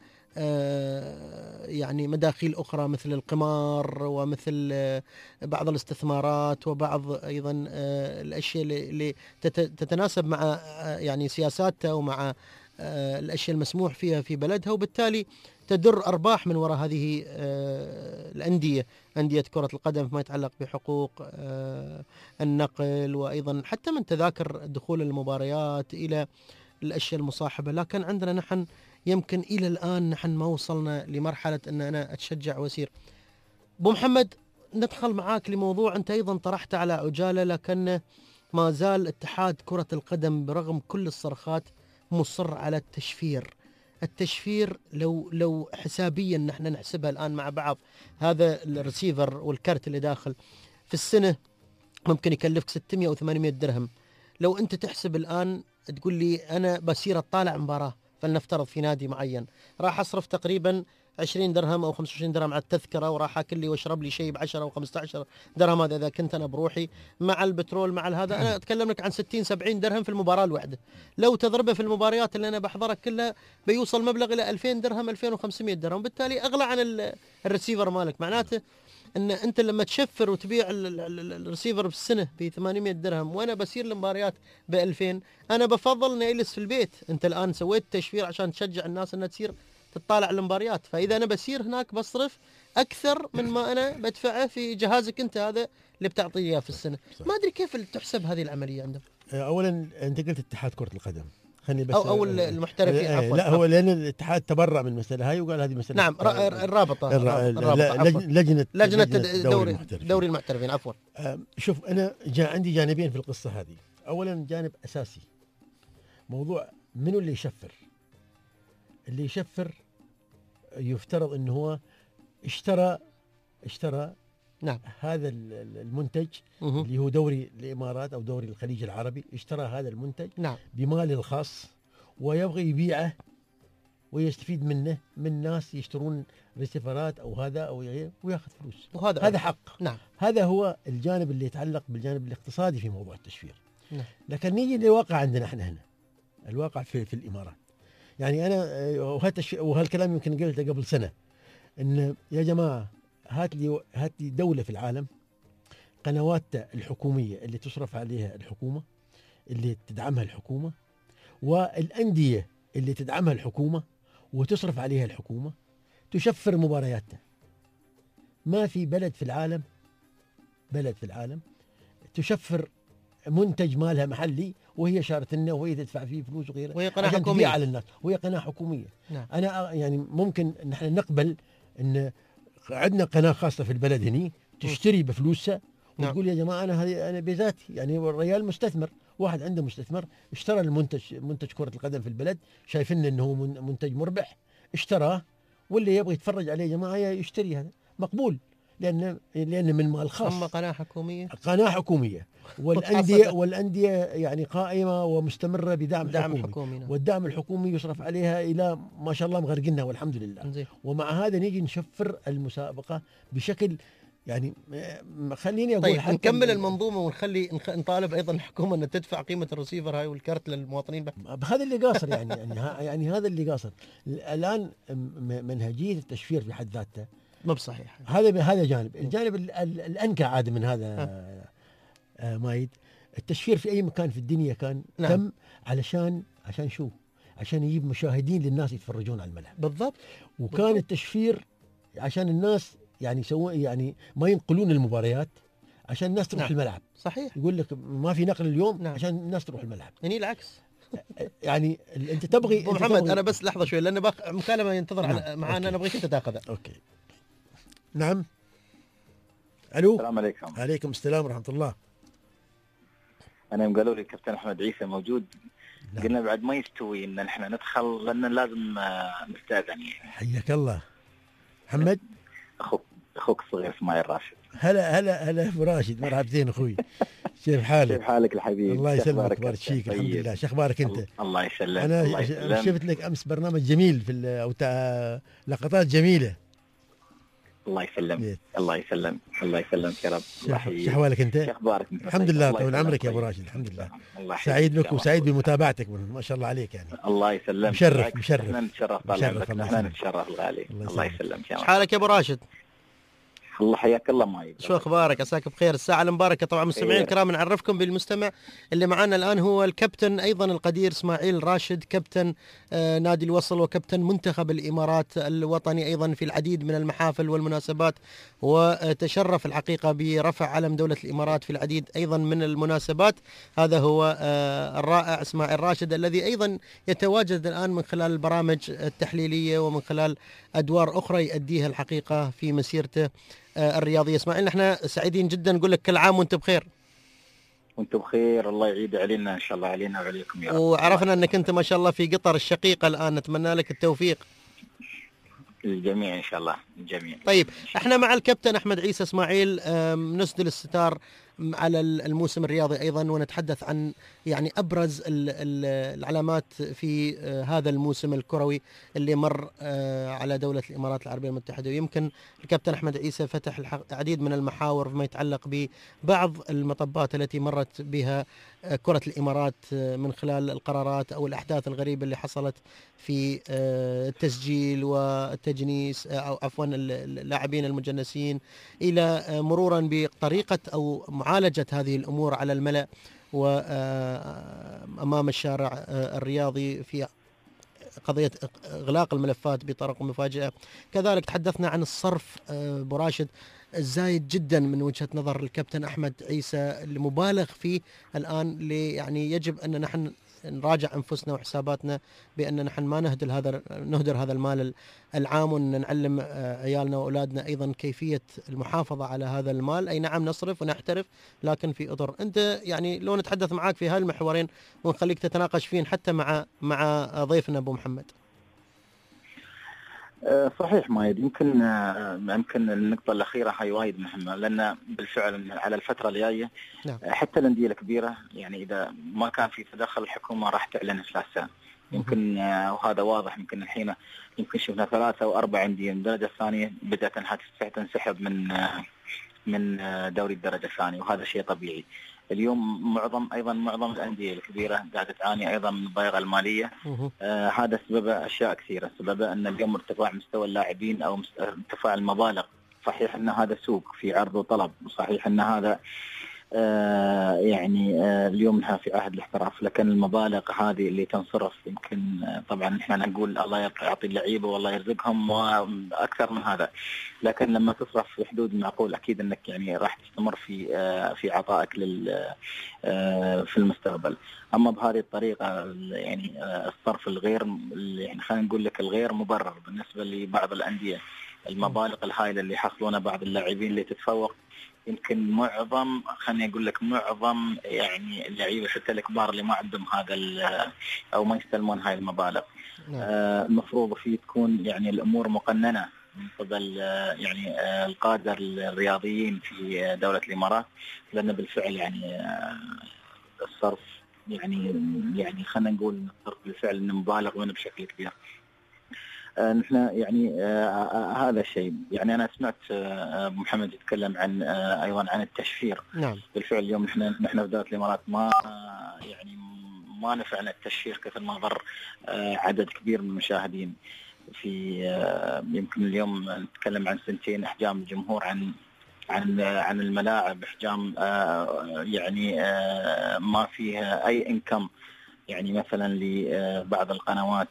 آه، يعني مداخيل أخرى مثل القمار ومثل آه، بعض الاستثمارات وبعض أيضا آه، الأشياء اللي اللي تت- تتناسب مع آه، يعني سياساتها ومع آه، الأشياء المسموح فيها في بلدها، وبالتالي تدر أرباح من وراء هذه آه، الأندية، أندية كرة القدم فيما يتعلق بحقوق آه، النقل وأيضا حتى من تذاكر دخول المباريات إلى الأشياء المصاحبة. لكن عندنا نحن يمكن إلى الآن نحن ما وصلنا لمرحلة أن أنا أتشجع وأسير. أبو محمد ندخل معاك لموضوع أنت أيضا طرحته على عجالة، لكن ما زال اتحاد كرة القدم برغم كل الصرخات مصر على التشفير. التشفير لو لو حسابيا نحن نحسبها الآن مع بعض، هذا الرسيفر والكرت اللي داخل في السنة ممكن يكلفك ستمائة أو ثمانمائة درهم. لو أنت تحسب الآن تقول لي أنا بصير أطالع مباراة، فلنفترض في نادي معين راح أصرف تقريبا عشرين درهم أو خمسة وعشرين درهم على التذكرة، وراح أكل لي واشرب لي شيء بعشرة أو خمسة عشر درهم، هذا إذا كنت أنا بروحي مع البترول مع هذا. أنا أتكلم لك عن ستين سبعين درهم في المباراة الواحدة. لو تضربه في المباريات اللي أنا بحضرها كلها بيوصل مبلغ إلى ألفين درهم ألفين وخمسمائة درهم، بالتالي أغلى عن ال- الرسيفر مالك. معناته ان انت لما تشفر وتبيع ال- ال- ال- الرسيفر بالسنه ب ثمانمائة درهم وانا بسير المباريات ب ألفين، انا بفضل اني اجلس في البيت. انت الان سويت تشفير عشان تشجع الناس انها تصير تطالع المباريات، فاذا انا بسير هناك بصرف اكثر من ما انا بدفعه في جهازك انت هذا اللي بتعطيه اياه في السنه. ما ادري كيف تحسب هذه العمليه عندهم. اولا انت قلت اتحاد كره القدم، خليني بس او او المحترفين آه، عفوا. لا هو لان الاتحاد تبرع من المساله هاي وقال هذه مساله. نعم را- الرابطه الر- الرابطة، عفواً. لجنه لجنه دوري دوري المحترفين. دوري المحترفين عفوا. آه، شوف انا جا عندي جانبين في القصه هذه. اولا جانب اساسي، موضوع منو اللي يشفر. اللي يشفر يفترض انه هو اشترى اشترى نعم هذا ال- ال- المنتج مه. اللي هو دوري الامارات او دوري الخليج العربي، اشترى هذا المنتج نعم بماله الخاص ويبغى يبيعه ويستفيد منه من ناس يشترون ريسيفرات او هذا او غيره وياخذ فلوس، وهذا هذا حق. نعم هذا هو الجانب اللي يتعلق بالجانب الاقتصادي في موضوع التشفير. نعم. لكن نيجي للواقع عندنا احنا هنا، الواقع في في الامارات. يعني انا آه، وهالتش- وهالكلام يمكن قلته قبل سنه، ان يا جماعه هات لي هات لي دوله في العالم قنواتها الحكوميه اللي تصرف عليها الحكومه، اللي تدعمها الحكومه، والانديه اللي تدعمها الحكومه وتصرف عليها الحكومه، تشفر مبارياتها. ما في بلد في العالم بلد في العالم تشفر منتج مالها محلي وهي شارت لنا وهي تدفع فيه فلوس وغيره وهي قناة عشان حكومية تبيع على الناس، وهي قناة حكومية. نعم. أنا يعني ممكن نحن نقبل أن عندنا قناة خاصة في البلد هني تشتري بفلوسها وتقول يا جماعة أنا هذه أنا بذاتي، يعني الرجال مستثمر، واحد عنده مستثمر اشترى المنتج منتج كرة القدم في البلد، شايفين أنه منتج مربح، اشتراه، واللي يبغى يتفرج عليه يا جماعة يشتري، هذا مقبول لأن لأن من مال خاص. أما قناة حكومية قناة حكومية والأندية والأندية يعني قائمة ومستمرة بدعم دعم حكومي, حكومي. والدعم الحكومي يصرف عليها إلى ما شاء الله مغرقنا والحمد لله. زي. ومع هذا نيجي نشفر المسابقة بشكل يعني خليني أقول. طيب نكمل المنظومة ونخلي نطالب أيضا الحكومة أن تدفع قيمة الرسيفر هاي والكارت للمواطنين. هذا اللي قاصر يعني يعني يعني هذا اللي قاصر الآن. منهجية التشفير في حد ذاتها مو بصحيح. هذا هذا جانب. الجانب الأنكى عاد من هذا آه مايد، التشفير في أي مكان في الدنيا كان نعم. تم علشان عشان شو؟ عشان يجيب مشاهدين للناس يتفرجون على الملعب. بالضبط. وكان بالضبط. التشفير عشان الناس يعني يسووا يعني ما ينقلون المباريات عشان الناس تروح نعم. الملعب. صحيح. يقول لك ما في نقل اليوم نعم. عشان الناس تروح الملعب. يعني العكس. يعني انت تبغي ابو محمد تبغي... انا بس لحظه شوي لان باق... مكالمه ينتظر نعم. على معانا، انا ابغيك انت تاخذها. اوكي. نعم. الو. السلام عليكم. عليكم السلام ورحمه الله. انا يوم قالوا لي الكابتن احمد عيسى موجود نعم. قلنا بعد ما يستوي ان احنا ندخل لان لازم نستاذن يعني. حياك الله محمد. اخوك اخوك الصغير اسماعيل راشد. هلا هلا هلا ابو راشد، مرحبتين اخوي. كيف حالك؟ كيف حالك الحبيب؟ الله يسلمك ويبارك فيك. الحمد لله. شو اخبارك انت؟ الله يسلمك. انا الله يسلمك. شفت لك امس برنامج جميل في او تا... لقطات جميله. الله يسلمك. الله يسلمك. الله يسلمك يا رب. شو احوالك انت؟ شو اخبارك؟ الحمد لله. طول عمرك يا ابو راشد. الحمد لله. سعيد بك وسعيد بمتابعتك، ما شاء الله عليك يعني. الله يسلمك. مشرف مشرف. احنا نتشرف طال عمرك. احنا نتشرف الغالي. الله يسلمك يا رب. حالك يا ابو راشد؟ الله حياك الله مايد. شو اخبارك؟ عساك بخير. الساعه المباركه طبعا مستمعين الكرام، نعرفكم بالمستمع اللي معنا الان هو الكابتن ايضا القدير اسماعيل راشد، كابتن آه نادي الوصل وكابتن منتخب الامارات الوطني ايضا في العديد من المحافل والمناسبات، وتشرف الحقيقه برفع علم دوله الامارات في العديد ايضا من المناسبات. هذا هو آه الرائع اسماعيل راشد الذي ايضا يتواجد الان من خلال البرامج التحليليه ومن خلال ادوار اخرى يؤديها الحقيقه في مسيرته الرياضيه. اسماعيل نحن سعيدين جدا، نقول لك كل عام وانت بخير. وانتم بخير، الله يعيد علينا ان شاء الله علينا وعليكم يا رب. وعرفنا انك انت ما شاء الله في قطر الشقيقه الان، نتمنى لك التوفيق. الجميع ان شاء الله الجميع. طيب احنا مع الكابتن احمد عيسى اسماعيل نسدل الستار على الموسم الرياضي ايضا، ونتحدث عن يعني ابرز العلامات في هذا الموسم الكروي اللي مر على دوله الامارات العربيه المتحده. ويمكن الكابتن احمد عيسى فتح العديد من المحاور فيما يتعلق ببعض المطبات التي مرت بها كره الامارات من خلال القرارات او الاحداث الغريبه اللي حصلت في التسجيل والتجنيس او عفوا اللاعبين المجنسين، الى مرورا بطريقه او معالجة هذه الأمور على الملأ وأمام الشارع الرياضي في قضية إغلاق الملفات بطرق مفاجئة. كذلك تحدثنا عن الصرف أبو راشد الزايد جدا من وجهة نظر الكابتن أحمد عيسى المبالغ فيه الآن، يعني يجب أن نحن نراجع أنفسنا وحساباتنا بأن نحن ما نهدر هذا نهدر هذا المال العام، وأن نعلم عيالنا وأولادنا أيضا كيفية المحافظة على هذا المال. أي نعم نصرف ونحترف لكن في إطر. أنت يعني لو نتحدث معك في هالمحورين ونخليك تتناقش فين حتى مع مع ضيفنا أبو محمد. صحيح مايد، يمكن يمكن النقطة الأخيرة هاي وايد مهمة، لأن بالفعل على الفترة الجاية نعم. حتى الأندية الكبيرة يعني إذا ما كان في تدخل الحكومة راح تعلن إفلاسها. يمكن وهذا واضح. يمكن الحين يمكن شفنا ثلاثة أو أربع أندية من الدرجة الثانية بدأت أنها تنسحب من من دوري الدرجة الثانية، وهذا شيء طبيعي. اليوم معظم ايضا معظم الانديه الكبيره قاعده تعاني ايضا من الضيقه الماليه. آه هذا سببه اشياء كثيره، سببه ان اليوم ارتفاع مستوى اللاعبين او ارتفاع المبالغ. صحيح ان هذا سوق في عرض وطلب، وصحيح ان هذا آه يعني آه اليوم نحن في عهد الاحتراف، لكن المبالغ هذه اللي تنصرف يمكن آه طبعا نحن نقول الله يعطي اللعيبه والله يرزقهم واكثر من هذا، لكن لما تصرف في حدود المعقول اكيد انك يعني راح تستمر في آه في عطائك لل آه في المستقبل. اما بهذه الطريقه يعني آه الصرف الغير يعني خلينا نقول لك الغير مبرر بالنسبه لبعض الانديه، المبالغ الهائله اللي يحصلونها بعض اللاعبين اللي تتفوق، يمكن معظم خليني اقول لك معظم يعني اللعيبه حتى الكبار اللي ما عندهم هذا او ما يستلمون هاي المبالغ. آه المفروض فيه تكون يعني الامور مقننه من قبل آه يعني آه القاده الرياضيين في دوله الامارات، لان بالفعل يعني آه الصرف يعني يعني خلينا نقول الصرف بالفعل انه مبالغ منه بشكل كبير. آه نحن يعني آه آه هذا الشيء يعني أنا سمعت آه محمد يتكلم عن آه أيضا عن التشفير. نعم. بالفعل اليوم نحن نحن في دولة الإمارات ما آه يعني ما نفعنا التشفير كثر ما ضر آه عدد كبير من المشاهدين. في آه يمكن اليوم نتكلم عن سنتين إحجام الجمهور عن عن عن الملاعب، إحجام آه يعني آه ما فيها أي إنكم يعني مثلا لبعض القنوات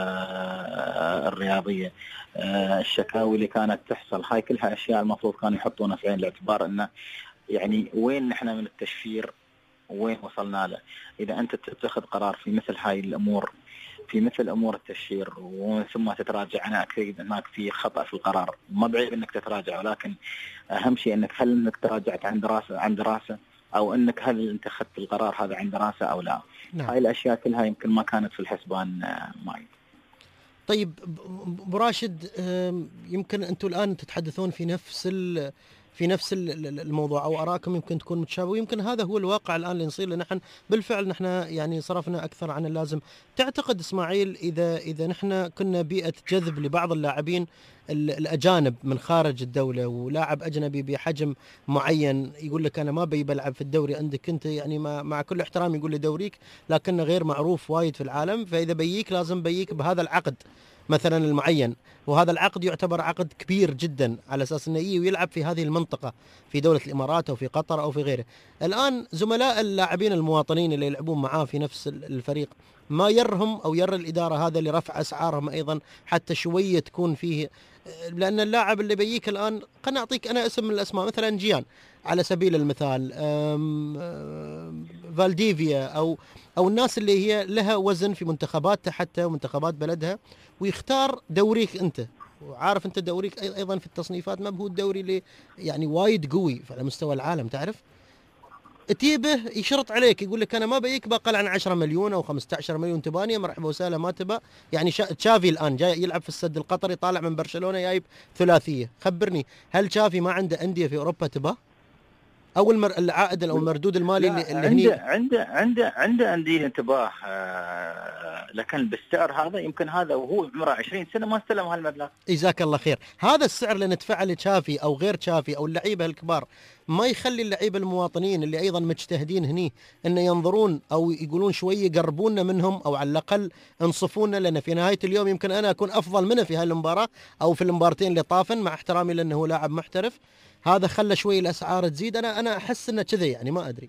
الرياضية. الشكاوي اللي كانت تحصل هاي كلها أشياء المفروض كانوا يحطونها في عين الاعتبار، إنه يعني وين نحن من التشفير وين وصلنا له. إذا أنت تتخذ قرار في مثل هاي الأمور في مثل أمور التشفير ومن ثم تتراجع، أنا أكيد هناك في خطأ في القرار، ما بعيب إنك تتراجع، ولكن أهم شيء إنك هل إنك تراجعت عن دراسة عن دراسة أو إنك هل أنت أخذت القرار هذا عن دراسة أو لا. نعم. هاي الأشياء كلها يمكن ما كانت في الحسبان معي. طيب أبو راشد، يمكن أنتم الآن تتحدثون في نفس في نفس الموضوع أو أراكم يمكن تكون متشابهة، ويمكن هذا هو الواقع الآن اللي نصير، نحن بالفعل نحن يعني صرفنا أكثر عن اللازم. تعتقد إسماعيل إذا إذا نحن كنا بيئة جذب لبعض اللاعبين الأجانب من خارج الدولة، ولاعب أجنبي بحجم معين يقول لك أنا ما بي بلعب في الدوري عندك أنت، يعني مع كل احترام يقول لي دوريك لكنه غير معروف وايد في العالم، فإذا بيك لازم بيك بهذا العقد مثلا المعين، وهذا العقد يعتبر عقد كبير جدا على أساس أنه يلعب في هذه المنطقة في دولة الإمارات أو في قطر أو في غيره. الآن زملاء اللاعبين المواطنين اللي يلعبون معاه في نفس الفريق ما يرهم أو ير الإدارة هذا لرفع أسعارهم أيضا حتى شوية تكون فيه، لأن اللاعب اللي بيجيك الآن خلنا أعطيك أنا اسم من الأسماء، مثلا جيان على سبيل المثال، أم أم فالديفيا أو أو الناس اللي هي لها وزن في منتخباتها حتى ومنتخبات بلدها، ويختار دوريك أنت، وعارف أنت دوريك أيضا في التصنيفات ما هو الدوري اللي يعني وايد قوي على مستوى العالم، تعرف تيبه يشرط عليك يقول لك أنا ما بيك بقل عن عشرة مليون أو خمسة عشر مليون تبانية، مرحبا وسهلا ما تبى. يعني تشافي الآن جاي يلعب في السد القطري طالع من برشلونة جايب ثلاثية، خبرني هل تشافي ما عنده أندية في أوروبا تبى؟ أو المر... العائد أو المردود المالي اللي, اللي عنده عنده عنده عنده أندية انتباه، آه لكن بالسعر هذا يمكن هذا وهو عمره عشرين سنة ما استلم هالمبلغ. جزاك الله خير. هذا السعر اللي ندفعه لتشافي أو غير تشافي أو اللعيبة الكبار ما يخلي اللعيبة المواطنين اللي أيضا مجتهدين هني إن ينظرون أو يقولون شوية يقربونا منهم أو على الأقل انصفونا، لأن في نهاية اليوم يمكن أنا أكون أفضل منه في هاي المباراة أو في المباراتين اللي طافن، مع احترامي لأنه لاعب محترف. هذا خلى شوي الأسعار تزيد. أنا أنا أحس إنه كذا، يعني ما أدري.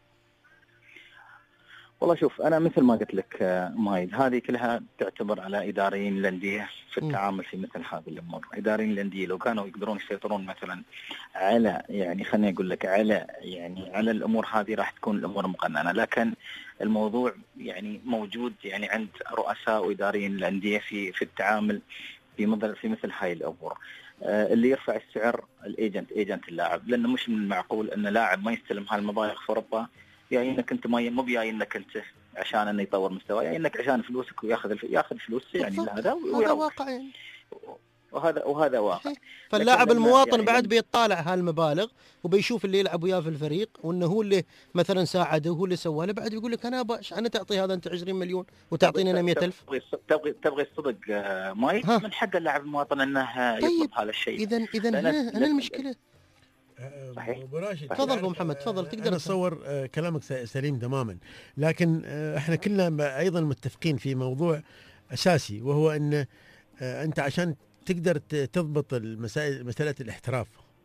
والله شوف، أنا مثل ما قلت لك مايد، هذه كلها تعتبر على إداريين الأندية في التعامل في مثل هذه الأمور. إداريين الأندية لو كانوا يقدرون يسيطرون مثلا على يعني خلني أقول لك على يعني على الأمور هذه راح تكون الأمور مقننة، لكن الموضوع يعني موجود يعني عند رؤساء وإداريين الأندية في في التعامل في مثل في مثل هاي الأمور. اللي يرفع السعر الايجنت ايجنت اللاعب، لانه مش من المعقول ان لاعب ما يستلم هالمبالغ في اوروبا، يعني انك انت ما مو بجاي انك انت عشان انه يطور مستواه، يعني انك عشان فلوسك وياخذ الف... ياخذ فلوس يعني هذا هذا واقع يعني. وهذا وهذا واقع. فاللاعب المواطن يعني بعد بيطالع هالمبالغ وبيشوف اللي يلعب وياه في الفريق وانه هو اللي مثلا ساعده وهو اللي سوى له، بعد يقول لك انا باش انا تعطي هذا انت عشرين مليون وتعطيني انا مئة ألف. تبغي تبغي تبغي الصدق ماي من حق اللاعب المواطن انه طيب يطلب هذا الشيء. اذا اذا هنا, هنا المشكله. صحيح. ابو راشد تفضل ابو محمد تفضل. تقدر انا اتصور كلامك سليم تماما، لكن احنا كلنا ايضا متفقين في موضوع اساسي، وهو ان انت عشان تقدر تضبط المسائل مسألة الاحتراف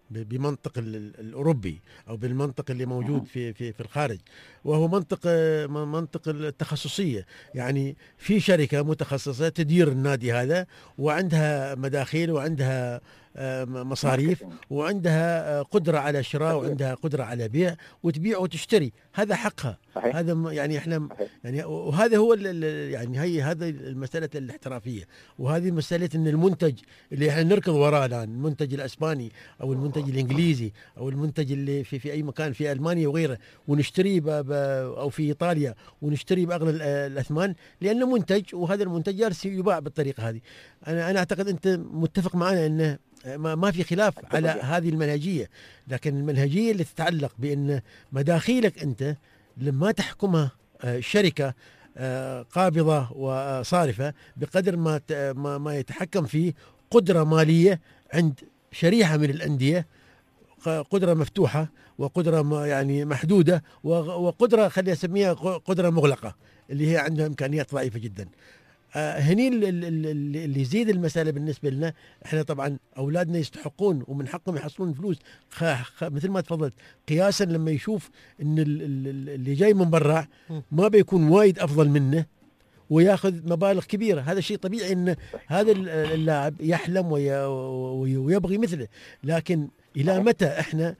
بمنطق الأوروبي أو بالمنطق اللي موجود في في في الخارج، وهو منطق منطق التخصصية. يعني في شركة متخصصة تدير النادي هذا وعندها مداخيل وعندها مصاريف وعندها قدرة على شراء وعندها قدرة على بيع، وتبيع وتشتري، هذا حقها. صحيح. هذا يعني احنا صحيح. يعني وهذا هو يعني هي هذا المسألة الاحترافية، وهذه مسألة ان المنتج اللي احنا نركض وراه الآن، المنتج الاسباني او المنتج الانجليزي او المنتج اللي في في اي مكان في المانيا وغيره، ونشتريه او في ايطاليا ونشتريه باغلى الاثمان لانه منتج، وهذا المنتج جالس يباع بالطريقة هذه. انا انا اعتقد انت متفق معنا انه ما في خلاف على هذه المنهجية، لكن المنهجية اللي تتعلق بأن مداخيلك أنت لما تحكمها شركة قابضة وصارفة بقدر ما ما يتحكم فيه قدرة مالية عند شريحة من الأندية، قدرة مفتوحة وقدرة يعني محدودة وقدرة خلينا نسميها قدرة مغلقة اللي هي عندها إمكانيات ضعيفة جدا. آه هني اللي يزيد المسألة بالنسبة لنا، احنا طبعا أولادنا يستحقون ومن حقهم يحصلون فلوس مثل ما تفضلت، قياسا لما يشوف ان اللي جاي من برا ما بيكون وايد أفضل منه وياخذ مبالغ كبيرة. هذا شيء طبيعي ان هذا اللاعب يحلم ويبغي مثله، لكن إلى متى احنا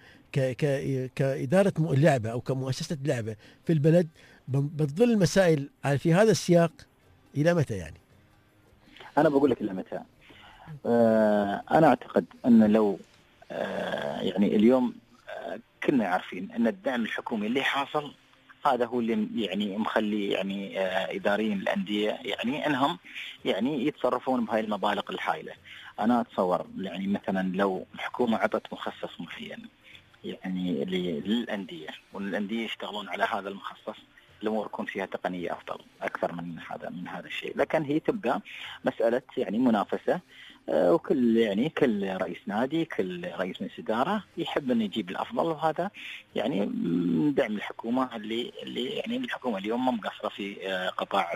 كإدارة لعبة أو كمؤسسة لعبة في البلد بتظل المسائل في هذا السياق إلى متى؟ يعني أنا بقول لك إلى متى. آه أنا أعتقد أن لو آه يعني اليوم آه كنا عارفين أن الدعم الحكومي اللي حاصل هذا هو اللي يعني مخلي يعني آه إداريين الأندية يعني أنهم يعني يتصرفون بهاي المبالغ الحائلة. أنا أتصور يعني مثلا لو الحكومة عطت مخصص معين يعني للأندية والأندية يشتغلون على هذا المخصص، الأمور يكون فيها تقنية أفضل أكثر من هذا من هذا الشيء. لكن هي تبقى مسألة يعني منافسة، وكل يعني كل رئيس نادي كل رئيس مجلس إدارة يحب أن يجيب الأفضل، وهذا يعني دعم الحكومة اللي اللي يعني الحكومة اليوم ما مقصرة في قطاع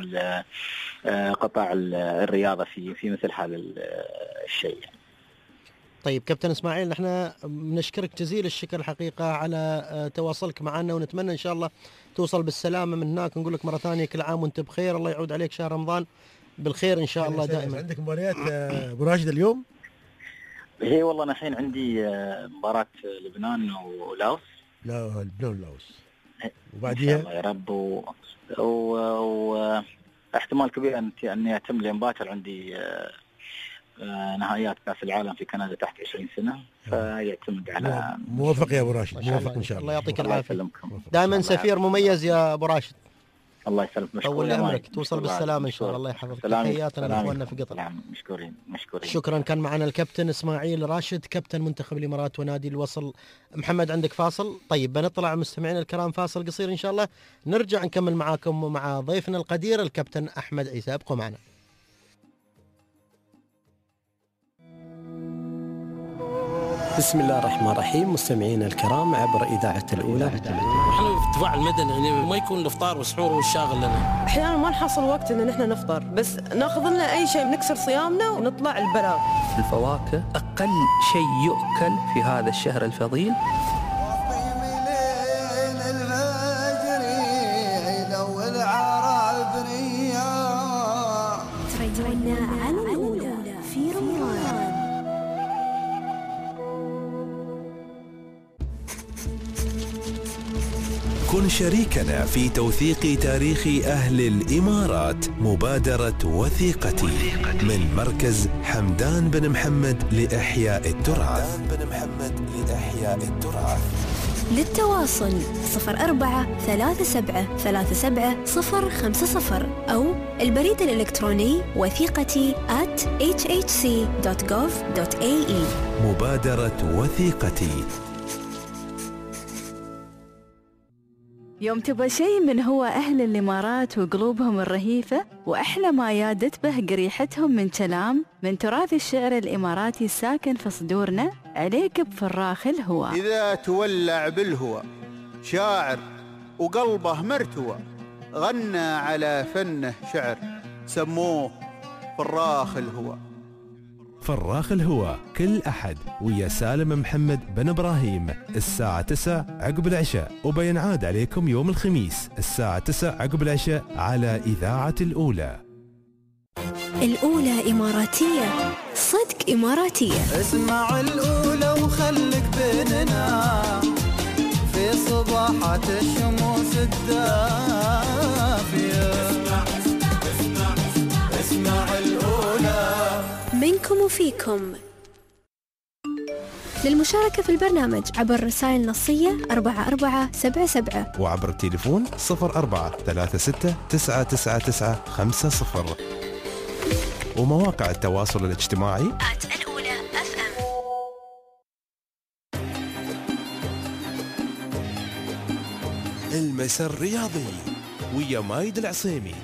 قطاع الرياضة في في مثل هذا الشيء. طيب كابتن إسماعيل، احنا بنشكرك جزيل الشكر الحقيقة على تواصلك معنا، ونتمنى إن شاء الله توصل بالسلامة من هناك. نقول لك مرة ثانية كل عام وانت بخير، الله يعود عليك شهر رمضان بالخير إن شاء الله دائما. عندك مباريات أبو راشد اليوم؟ هي والله أنا الحين عندي مباراة لبنان ولاوس. لا لبنان ولاوس وبعديها الله يا رب، و... و... و... احتمال كبير أن أني يتم لي باكر عندي نهائيات كأس العالم في كندا تحت عشرين سنة، فيعتمد على موفق يا أبو راشد، موفق إن شاء الله. الله يعطيك العافية، دائما سفير مميز يا أبو راشد. الله يسلمك، طول عمرك، توصل بالسلامة إن شاء الله. الله يحفظك، تحياتنا لإخواننا في قطر. مشكورين مشكورين. شكرا. كان معنا الكابتن إسماعيل راشد كابتن منتخب الإمارات ونادي الوصل. محمد عندك فاصل؟ طيب بنطلع مستمعين الكرام فاصل قصير إن شاء الله، نرجع نكمل معاكم ومع ضيفنا القدير الكابتن أحمد عيسى. ابقوا معنا. بسم الله الرحمن الرحيم. مستمعينا الكرام عبر إذاعة الأولى، احنا في الدفاع المدني يعني ما يكون الافطار والسحور والشاغل لنا. احيانا ما نحصل وقت ان نحن نفطر، بس ناخذ لنا اي شيء نكسر صيامنا ونطلع البلاغ. الفواكه اقل شيء يؤكل في هذا الشهر الفضيل. كن شريكنا في توثيق تاريخ أهل الإمارات. مبادرة وثيقتي من مركز حمدان بن محمد لإحياء التراث. بن محمد لإحياء التراث. للتواصل صفر أربعة ثلاثة سبعة ثلاثة سبعة صفر خمسة صفر أو البريد الإلكتروني وثيقتي at إتش إتش سي دوت جوف دوت إيه إي. مبادرة وثيقتي. يوم تبغى شيء من هو أهل الإمارات وقلوبهم الرهيفة وأحلى ما يادت به قريحتهم من كلام من تراث الشعر الإماراتي الساكن في صدورنا، عليك بفراخ الهوى. إذا تولع بالهوى شاعر وقلبه مرتوى، غنى على فنه شعر سموه فراخ الهوى. فراخ الهوى كل أحد ويا سالم محمد بن إبراهيم الساعة تسعة عقب العشاء، وبينعاد عليكم يوم الخميس الساعة تسعة عقب العشاء على إذاعة الأولى. الأولى إماراتية، صدق إماراتية. اسمع الأولى وخلك بيننا في صباحات الشموس الدافية. اسمع اسمع اسمع اسمع الأولى منكم وفيكم. للمشاركة في البرنامج عبر رسائل نصية أربعة أربعة سبعة سبعة وعبر التليفون صفر أربعة ثلاثة ستة تسعة تسعة تسعة خمسة صفر ومواقع التواصل الاجتماعي آت الأولى أف أم. المساء الرياضي ويا مايد العصيمي.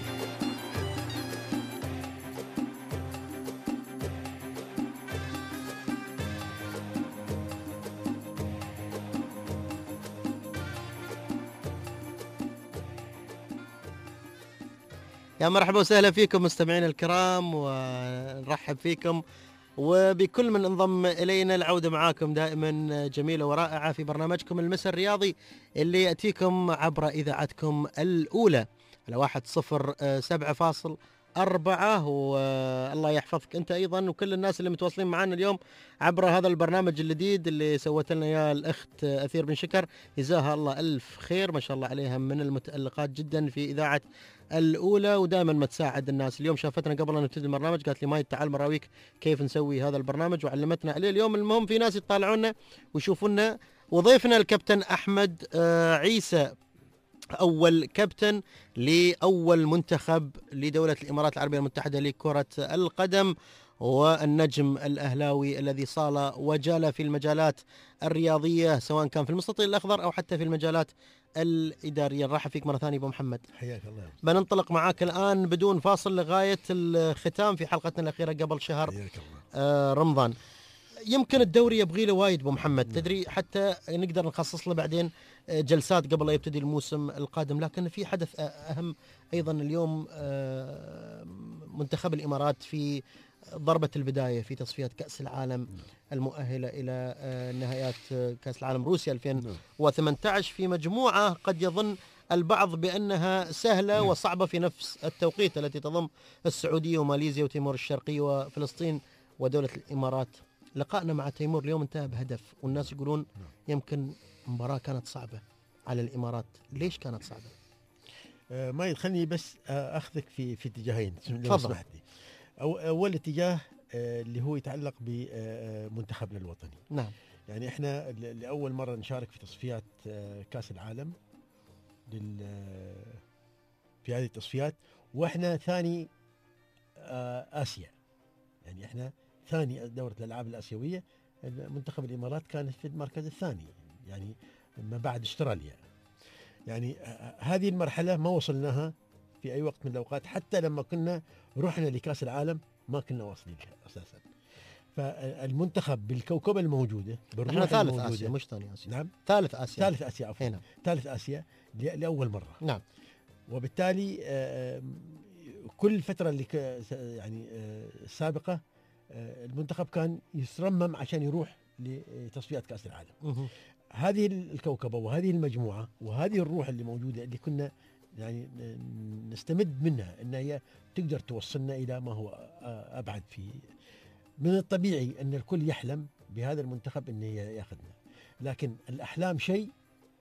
يا مرحبا وسهلا فيكم مستمعين الكرام، ونرحب فيكم وبكل من انضم إلينا. العودة معاكم دائما جميلة ورائعة في برنامجكم المساء الرياضي اللي يأتيكم عبر إذاعتكم الأولى على واحد صفر سبعة فاصل أربعة. والله يحفظك أنت أيضا وكل الناس اللي متواصلين معنا اليوم عبر هذا البرنامج الجديد اللي سوت لنا إياه الأخت أثير بن شكر، جزاها الله ألف خير، ما شاء الله عليها من المتألقات جدا في إذاعة الأولى ودائما ما تساعد الناس. اليوم شافتنا قبل أن نبتدي البرنامج قالت لي ماي تعال مراويك كيف نسوي هذا البرنامج وعلمتنا عليه. اليوم المهم في ناس يطالعونا ويشوفونا، وضيفنا الكابتن أحمد عيسى أول كابتن لأول منتخب لدولة الإمارات العربية المتحدة لكرة القدم، والنجم الأهلاوي الذي صال وجال في المجالات الرياضية سواء كان في المستطيل الأخضر أو حتى في المجالات الإدارية. نرحب فيك مرة ثانية أبو محمد. حياك الله. بننطلق معاك الآن بدون فاصل لغاية الختام في حلقتنا الأخيرة قبل شهر آه رمضان. يمكن الدوري يبغي له وايد ابو محمد، تدري حتى نقدر نخصص له بعدين جلسات قبل لا يبتدي الموسم القادم، لكن في حدث اهم ايضا اليوم، منتخب الامارات في ضربة البداية في تصفيات كأس العالم المؤهلة إلى نهائيات كأس العالم روسيا ألفين وثمانية عشر في مجموعة قد يظن البعض بأنها سهلة وصعبة في نفس التوقيت، التي تضم السعودية وماليزيا وتيمور الشرقي وفلسطين ودولة الإمارات. لقائنا مع تيمور اليوم انتهى بهدف، والناس يقولون يمكن مباراة كانت صعبة على الإمارات. ليش كانت صعبة؟ آه ما يخلني بس آه أخذك في في اتجاهين لو سمحت لي. أو أول اتجاه آه اللي هو يتعلق بمنتخبنا الوطني. نعم. يعني احنا لأول مرة نشارك في تصفيات آه كأس العالم لل في هذه التصفيات، واحنا ثاني آه آسيا، يعني احنا ثاني دورة الألعاب الآسيوية. منتخب الإمارات كان في المركز الثاني يعني ما بعد استراليا. يعني هذه المرحلة ما وصلناها في أي وقت من الأوقات، حتى لما كنا رحنا لكأس العالم ما كنا واصلين أساسا. فالمنتخب بالكوكبة الموجودة احنا ثالث آسيا مش ثاني آسيا. نعم ثالث آسيا ثالث آسيا عفوا ثالث آسيا لأول مرة. نعم. وبالتالي كل فترة اللي يعني السابقة المنتخب كان يترمم عشان يروح لتصفيات كأس العالم. مه. هذه الكوكبة وهذه المجموعة وهذه الروح اللي موجودة اللي كنا يعني نستمد منها ان هي تقدر توصلنا الى ما هو ابعد. في من الطبيعي ان الكل يحلم بهذا المنتخب انه ياخذنا، لكن الاحلام شيء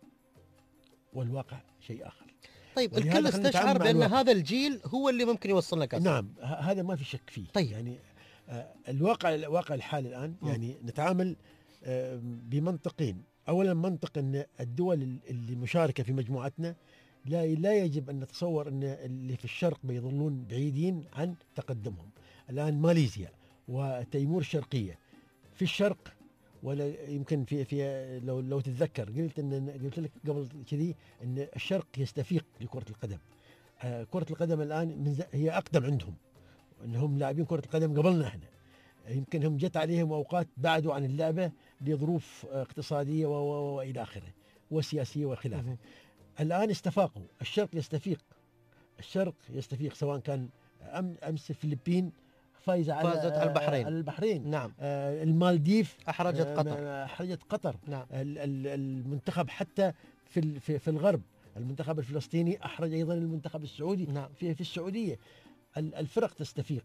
والواقع شيء اخر. طيب الكل استشعر بان هذا الجيل هو اللي ممكن يوصلنا كأس. نعم هذا ما في شك فيه. طيب. يعني الواقع الواقع الحال الآن م. يعني نتعامل بمنطقين. أولا منطق أن الدول اللي مشاركة في مجموعتنا لا لا يجب أن نتصور أن اللي في الشرق بيظلون بعيدين عن تقدمهم. الآن ماليزيا وتيمور الشرقية في الشرق، ولا يمكن في في لو لو تتذكر قلت أن قلت لك قبل كذي أن الشرق يستفيق لكرة القدم. كرة القدم الآن من هي أقدم عندهم، انهم لاعبين كرة القدم قبلنا احنا. يمكن هم جت عليهم اوقات بعدوا عن اللعبة لظروف اقتصادية والى اخره وسياسية وخلافه. الان استفاقوا، الشرق يستفيق، الشرق يستفيق سواء كان امس الفلبين فايزه على فازت على البحرين. على البحرين. نعم. آه المالديف احرجت قطر. آه احرجت قطر. نعم. المنتخب حتى في في, في الغرب المنتخب الفلسطيني احرج ايضا المنتخب السعودي. نعم. في في السعوديه الفرق تستفيق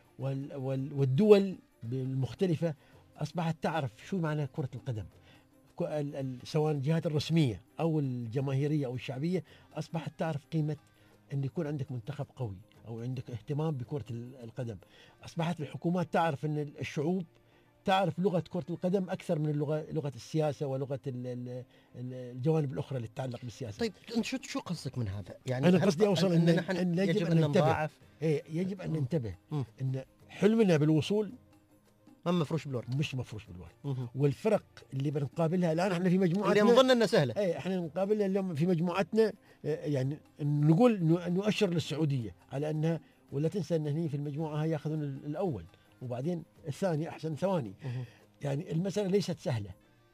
والدول المختلفه اصبحت تعرف شو معنى كره القدم، سواء الجهات الرسميه او الجماهيريه او الشعبيه اصبحت تعرف قيمه ان يكون عندك منتخب قوي او عندك اهتمام بكره القدم. اصبحت الحكومات تعرف ان الشعوب تعرف لغه كره القدم اكثر من اللغه لغه السياسه ولغه الجوانب الاخرى اللي تتعلق بالسياسه. طيب انت شو شو قصدك من هذا؟ يعني انا قصدي اوصل ان, إن, إن, إن يجب, يجب ان نضاعف. ايه يجب ان ننتبه ان حلمنا بالوصول ما مفروش بالورد، مش مفروش بالورد. والفرق اللي بنقابلها الان احنا في مجموعتنا اللي نظن انها سهله، ايه احنا نقابلها اليوم في مجموعتنا، يعني نقول نؤشر للسعوديه على انها، ولا تنسى ان هني في المجموعه هاي ياخذون الاول وبعدين الثاني احسن ثواني. يعني المساله ليست سهله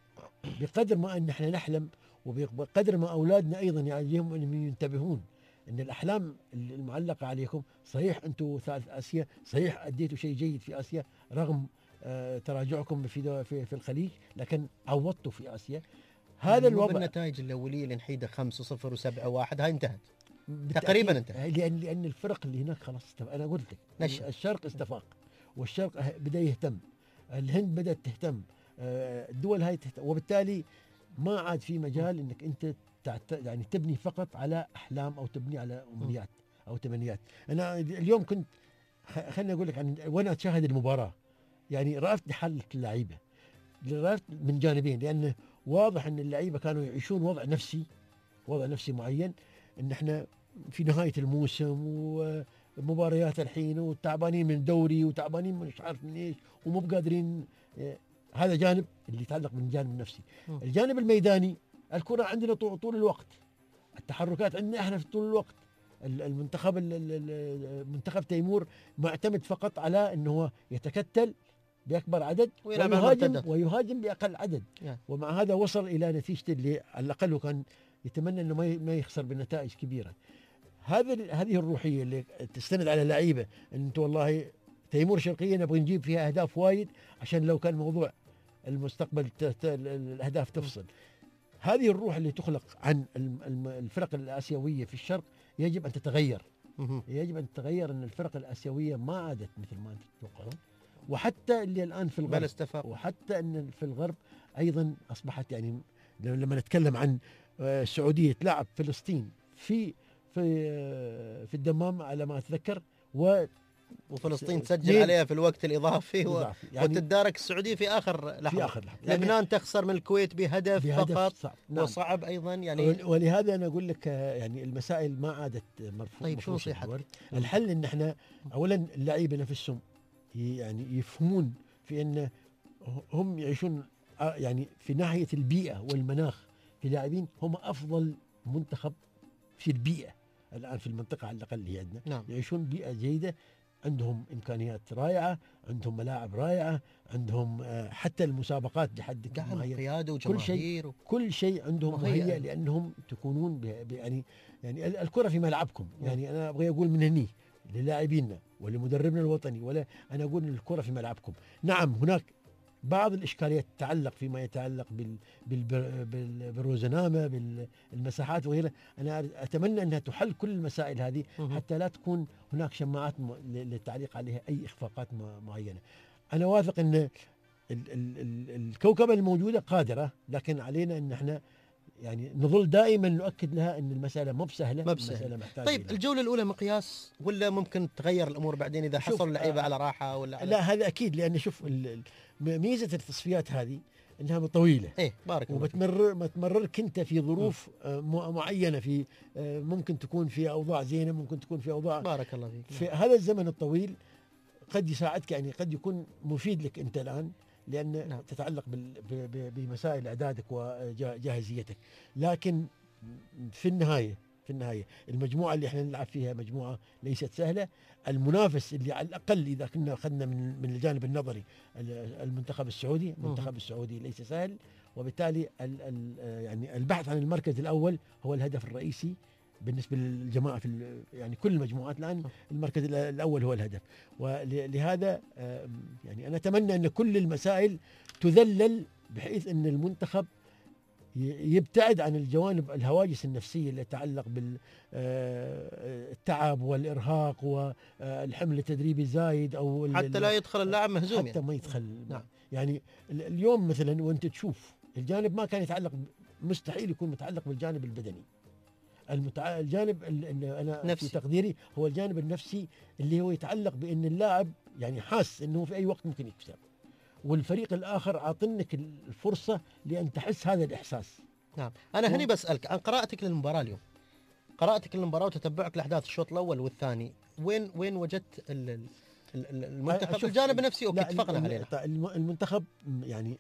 بقدر ما ان احنا نحلم، وبقدر ما اولادنا ايضا يعلمهم انهم ينتبهون ان الاحلام المعلقه عليكم. صحيح انتم ثالث اسيا، صحيح اديتوا شيء جيد في اسيا رغم آه تراجعكم في في في الخليج، لكن عوضتوا في اسيا. هذا الوضع بالنتائج الاوليه اللي نحيدها خمسة صفر وسبعة واحد هاي انتهت تقريبا انتهت، لان لان الفرق اللي هناك خلاص استفاق. انا قلت لك الشرق استفاق والشرق بدا يهتم، الهند بدات تهتم، آه الدول هاي تهتم، وبالتالي ما عاد في مجال انك انت يعني تبني فقط على احلام او تبني على امنيات او تمنيات. انا اليوم كنت خليني اقول لك عن وانا اشاهد المباراه، يعني رأفت حالة اللعيبه، رأفت من جانبين، لانه واضح ان اللعيبه كانوا يعيشون وضع نفسي وضع نفسي معين، ان احنا في نهايه الموسم ومباريات الحين وتعبانين من الدوري وتعبانين من مش عارف من ايش ومو بقادرين. هذا جانب اللي يتعلق بالجانب النفسي. الجانب الميداني، الكره عندنا طول الوقت، التحركات عندنا احنا في طول الوقت. المنتخب المنتخب تيمور معتمد فقط على انه هو يتكتل باكبر عدد ويهاجم ويهاجم باقل عدد، يعني. ومع هذا وصل الى نتيجه اللي على الاقل كان يتمنى انه ما يخسر بنتائج كبيره. هذا هذه الروحيه اللي تستند على لعيبه ان انت والله تيمور شرقيه نبغى نجيب فيها اهداف وايد عشان لو كان موضوع المستقبل الاهداف تفصل. هذه الروح اللي تخلق عن الفرق الآسيوية في الشرق يجب أن تتغير. يجب أن تتغير. أن الفرق الآسيوية ما عادت مثل ما تتوقعون، وحتى اللي الآن في الغرب وحتى أن في الغرب أيضا أصبحت، يعني لما نتكلم عن السعودية تلعب فلسطين في في في الدمام على ما أتذكر، و وفلسطين تسجل عليها في الوقت الإضافي و... يعني وتتدارك السعودية في آخر لحظة. في آخر لحظة. لبنان تخسر من الكويت بهدف, بهدف فقط صعب. نعم. وصعب أيضا يعني. ولهذا أنا أقول لك يعني المسائل ما عادت مرفوضة. طيب شو نصيحتك؟ الحل إن إحنا أولا اللعيبة نفسهم يعني يفهمون في أن هم يعيشون يعني في ناحية البيئة والمناخ، في لاعبين هم أفضل منتخب في البيئة الآن في المنطقة على الأقل اللي عندنا. نعم. يعيشون بيئة جيدة، عندهم إمكانيات رائعة، عندهم ملاعب رائعة، عندهم حتى المسابقات لحد معين، قيادة وجماهير، كل شيء كل شيء عندهم مهيئ لأنهم تكونون يعني يعني الكرة في ملعبكم. يعني أنا أبغى أقول من هني للاعبينا ولمدربنا الوطني، ولا أنا أقول الكرة في ملعبكم. نعم هناك بعض الإشكاليات تتعلق فيما يتعلق بال بال بالروزنامة بالمساحات وغيرها. أنا أتمنى أنها تحل كل المسائل هذه حتى لا تكون هناك شماعات للتعليق عليها أي إخفاقات معينة. أنا واثق أن ال ال ال الكوكبة الموجودة قادرة، لكن علينا أن احنا يعني نظل دائما نؤكد لها أن المسألة مو بسهلة، مو بسهلة. طيب إلى. الجولة الأولى مقياس ولا ممكن تغير الأمور بعدين إذا حصل اللعيبة على راحة ولا على... لا هذا أكيد، لأن شوف ميزة التصفيات هذه انها طويله. ايه بارك الله. وبتمرر ما تمررك انت في ظروف م. معينه، في ممكن تكون في اوضاع زينه، ممكن تكون في اوضاع. بارك الله فيك. في هذا الزمن الطويل قد يساعدك، يعني قد يكون مفيد لك انت الان، لان نعم. تتعلق بمسائل اعدادك وجاهزيتك. لكن في النهايه في النهايه المجموعه اللي احنا نلعب فيها مجموعه ليست سهله. المنافس اللي على الاقل اذا كنا اخذنا من من الجانب النظري المنتخب السعودي، المنتخب السعودي ليس سهل، وبالتالي ال ال يعني البحث عن المركز الاول هو الهدف الرئيسي بالنسبه للجماعه في يعني كل المجموعات الان المركز الاول هو الهدف. ولهذا يعني انا اتمنى ان كل المسائل تذلل بحيث ان المنتخب يبتعد عن الجوانب الهواجس النفسيه اللي تتعلق بالتعب والارهاق والحمل التدريبي الزايد او حتى لا يدخل اللاعب مهزوم، حتى يعني. ما يدخل. نعم. يعني اليوم مثلا وانت تشوف الجانب ما كان يتعلق، مستحيل يكون متعلق بالجانب البدني. المتع... الجانب اللي انا نفسي. في تقديري هو الجانب النفسي اللي هو يتعلق بان اللاعب يعني حاس انه في اي وقت ممكن يكسب، والفريق الاخر عاطنك الفرصه لان تحس هذا الاحساس. نعم. انا هني بسالك عن قراءتك للمباراه اليوم، قراءتك للمباراه وتتبعك لاحداث الشوط الاول والثاني، وين وين وجدت المنتخب الجانب النفسي؟ اوكي اتفقنا عليه. المنتخب يعني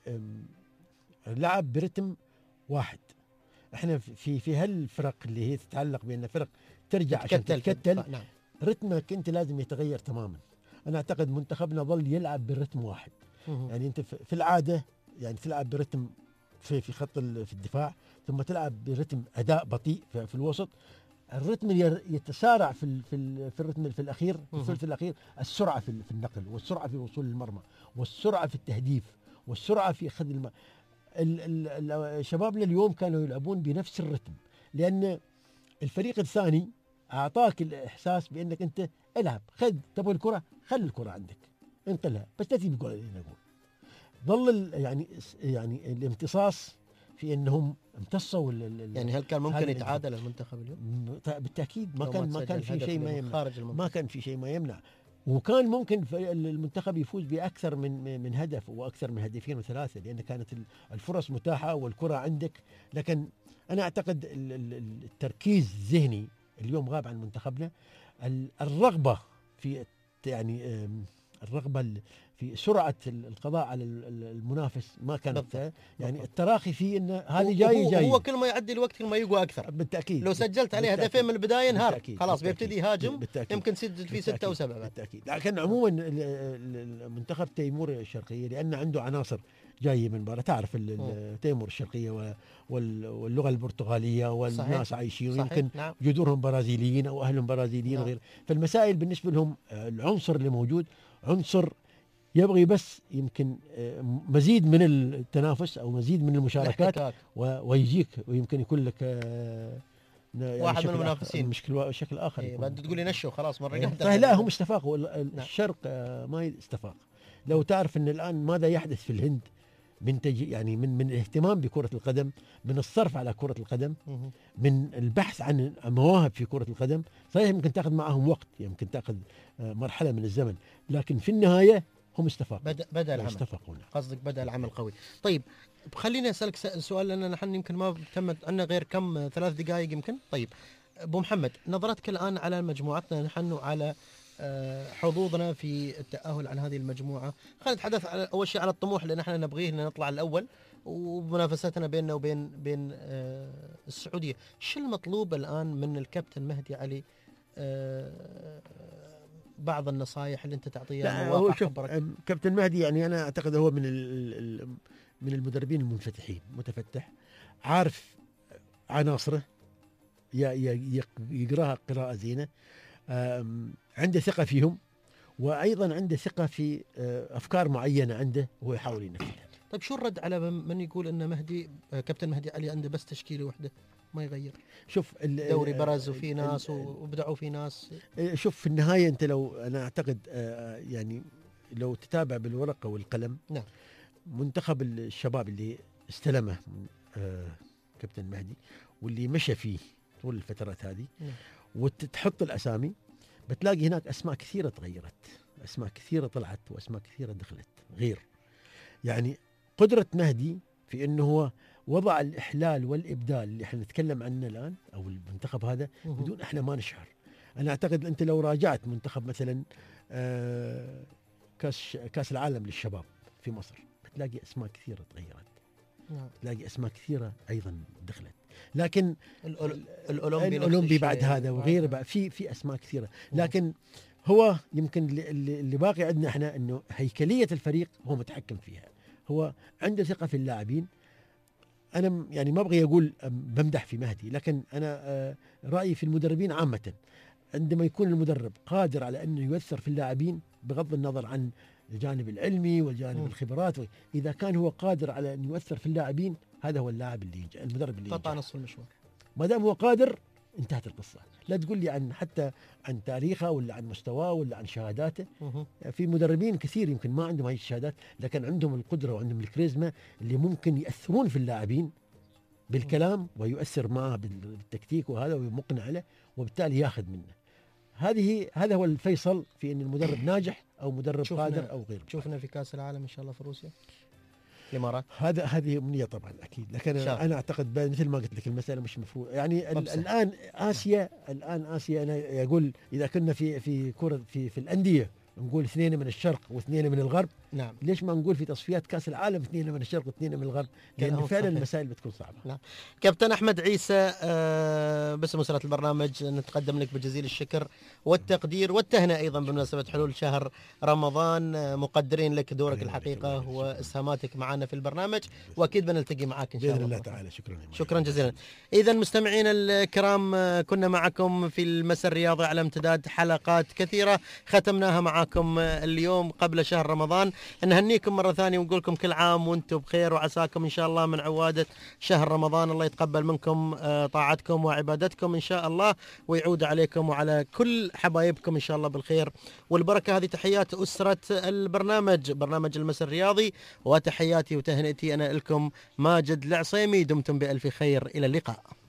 لعب برتم واحد. احنا في في هالفرق اللي هي تتعلق بان فرق ترجع عشان تتكتل، نعم. رتمك انت لازم يتغير تماما. انا اعتقد منتخبنا ظل يلعب بالرتم واحد. مه. يعني انت في العاده يعني تلعب برتم في في خط في الدفاع، ثم تلعب برتم اداء بطيء في, في الوسط. الرتم يتسارع في في في الرتم في الاخير، في الثلث الاخير، السرعه في, في النقل، والسرعه في الوصول للمرمى، والسرعه في التهديف، والسرعه في اخذ الماء. شبابنا اليوم كانوا يلعبون بنفس الرتم، لأن الفريق الثاني أعطاك الإحساس بأنك أنت العب، خذ تبغى الكرة، خلي الكرة عندك انقلها، بس لا تجيب جول. نقول ظل يعني يعني الامتصاص في أنهم امتصوا. يعني هل كان ممكن يتعادل المنتخب اليوم؟ بالتأكيد ما كان ما كان في شيء ما يمنع، ما كان في شيء ما يمنع، وكان ممكن المنتخب يفوز بأكثر من من هدف وأكثر من هدفين وثلاثة، لأن كانت الفرص متاحة والكرة عندك. لكن أنا أعتقد التركيز الذهني اليوم غاب عن منتخبنا. الرغبة في يعني الرغبة في سرعة القضاء على المنافس ما كانت، يعني التراخي فيه إن هذه جاي جاي. هو كل ما يعدي الوقت كل ما يقوى أكثر. بالتأكيد. لو سجلت عليه هدفين من البداية ينهار، خلاص بيبتدي يهاجم، يمكن يسجل فيه ستة وسبعة. بالتأكيد. لكن عموما المنتخب تيمور الشرقية لأن عنده عناصر جاية من برا، تعرف تيمور الشرقية واللغة البرتغالية والناس عايشين، يمكن نعم. جذورهم برازيليين أو أهلهم برازيليين نعم. وغير. فالمسائل بالنسبة لهم العنصر اللي موجود عنصر يبغي بس يمكن مزيد من التنافس او مزيد من المشاركات ويجيك، ويمكن يكون لك يعني واحد من المنافسين مشكل شكل اخر. إيه بعد تقولي نشوا خلاص مره قاعده. طيب لا هم استفاقوا. الشرق ما استفاق. لو تعرف ان الان ماذا يحدث في الهند من تجي يعني من من الاهتمام بكره القدم، من الصرف على كره القدم، من البحث عن مواهب في كره القدم. صحيح يمكن تاخذ معهم وقت، يمكن تاخذ مرحله من الزمن، لكن في النهايه هم استفاقوا. بدا بدا العمل. استفاقوا. قصدك بدا العمل قوي. طيب خليني اسالك سؤال لان نحن يمكن ما تمت عندنا غير كم ثلاث دقائق يمكن. طيب ابو محمد، نظرتك الان على مجموعتنا نحن وعلى حظوظنا في التأهل عن هذه المجموعة. خلينا نتحدث على أول شيء على الطموح اللي نحن نبغيه أن نطلع الأول، ومنافستنا بيننا وبين بين السعودية. شو المطلوب الآن من الكابتن مهدي علي؟ بعض النصائح اللي أنت تعطيها. هو شوف كابتن مهدي يعني أنا أعتقد هو من من المدربين المنفتحين، متفتح، عارف عناصره، يقراها قراءة زينة، عنده ثقة فيهم، وأيضا عنده ثقة في أفكار معينة عنده وهو يحاول ينفذها. طيب شو الرد على من يقول أن مهدي كابتن مهدي علي عنده بس تشكيلة واحدة ما يغير؟ شوف الدوري برزوا في ناس وبدعوا في ناس. شوف في النهاية أنت لو أنا أعتقد يعني لو تتابع بالورقة والقلم، نعم، منتخب الشباب اللي استلمه كابتن مهدي واللي مشى فيه طول الفترات هذه، نعم، وتحط الأسامي بتلاقي هناك أسماء كثيرة تغيرت، أسماء كثيرة طلعت، وأسماء كثيرة دخلت غير. يعني قدرة مهدي في أنه هو وضع الإحلال والإبدال اللي احنا نتكلم عنه الآن أو المنتخب هذا بدون احنا ما نشعر. أنا أعتقد أنت لو راجعت منتخب مثلا آه كاس كاس العالم للشباب في مصر بتلاقي أسماء كثيرة تغيرت، تلاقي أسماء كثيرة أيضا دخلت. لكن الأولمبي, الأولمبي بعد هذا وغيره بقى في في أسماء كثيرة. لكن هو يمكن اللي, اللي باقي عندنا احنا انه هيكلية الفريق هو متحكم فيها، هو عنده ثقة في اللاعبين، انا يعني ما ابغي اقول بمدح في مهدي، لكن انا رايي في المدربين عامه، عندما يكون المدرب قادر على انه يؤثر في اللاعبين بغض النظر عن الجانب العلمي والجانب م. الخبرات، اذا كان هو قادر على ان يؤثر في اللاعبين هذا هو اللاعب اللي ينجح، المدرب اللي قطع نصف المشوار. ما دام هو قادر انتهت القصه. لا تقول لي عن حتى عن تاريخه ولا عن مستواه ولا عن شهاداته. م. في مدربين كثير يمكن ما عندهم هاي الشهادات لكن عندهم القدره وعندهم الكاريزما اللي ممكن ياثرون في اللاعبين بالكلام ويؤثر معه بالتكتيك وهذا ويمقنع عليه وبالتالي ياخذ منه. هذه هذا هو الفيصل في ان المدرب ناجح او مدرب قادر او غير. شوفنا في كاس العالم ان شاء الله في روسيا الامارات. هذا هذه امنيه طبعا اكيد، لكن انا اعتقد مثل ما قلت لك المساله مش مفروض يعني الان اسيا الان اسيا انا يقول اذا كنا في في كره في في الانديه نقول اثنين من الشرق واثنين من الغرب. نعم. ليش ما نقول في تصفيات كاس العالم اثنين من الشرق واثنين من الغرب؟ لان فعلا المسائل بتكون صعبه. نعم. كابتن احمد عيسى آه باسم أسرة البرنامج نتقدم لك بجزيل الشكر والتقدير والتهنئه ايضا بمناسبه حلول شهر رمضان. آه مقدرين لك دورك الحقيقه واسهاماتك معنا في البرنامج واكيد بنلتقي معك ان شاء الله باذن الله تعالى. شكرا شكرا جزيلا. اذا مستمعينا الكرام آه كنا معكم في المساء الرياضي على امتداد حلقات كثيره ختمناها معكم آه اليوم قبل شهر رمضان. نهنيكم مرة ثانية ونقول لكم كل عام وانتم بخير وعساكم إن شاء الله من عوادة شهر رمضان. الله يتقبل منكم طاعتكم وعبادتكم إن شاء الله ويعود عليكم وعلى كل حبايبكم إن شاء الله بالخير والبركة. هذه تحيات أسرة البرنامج برنامج المساء الرياضي وتحياتي وتهنئتي أنا لكم ماجد العصيمي. دمتم بألف خير، إلى اللقاء.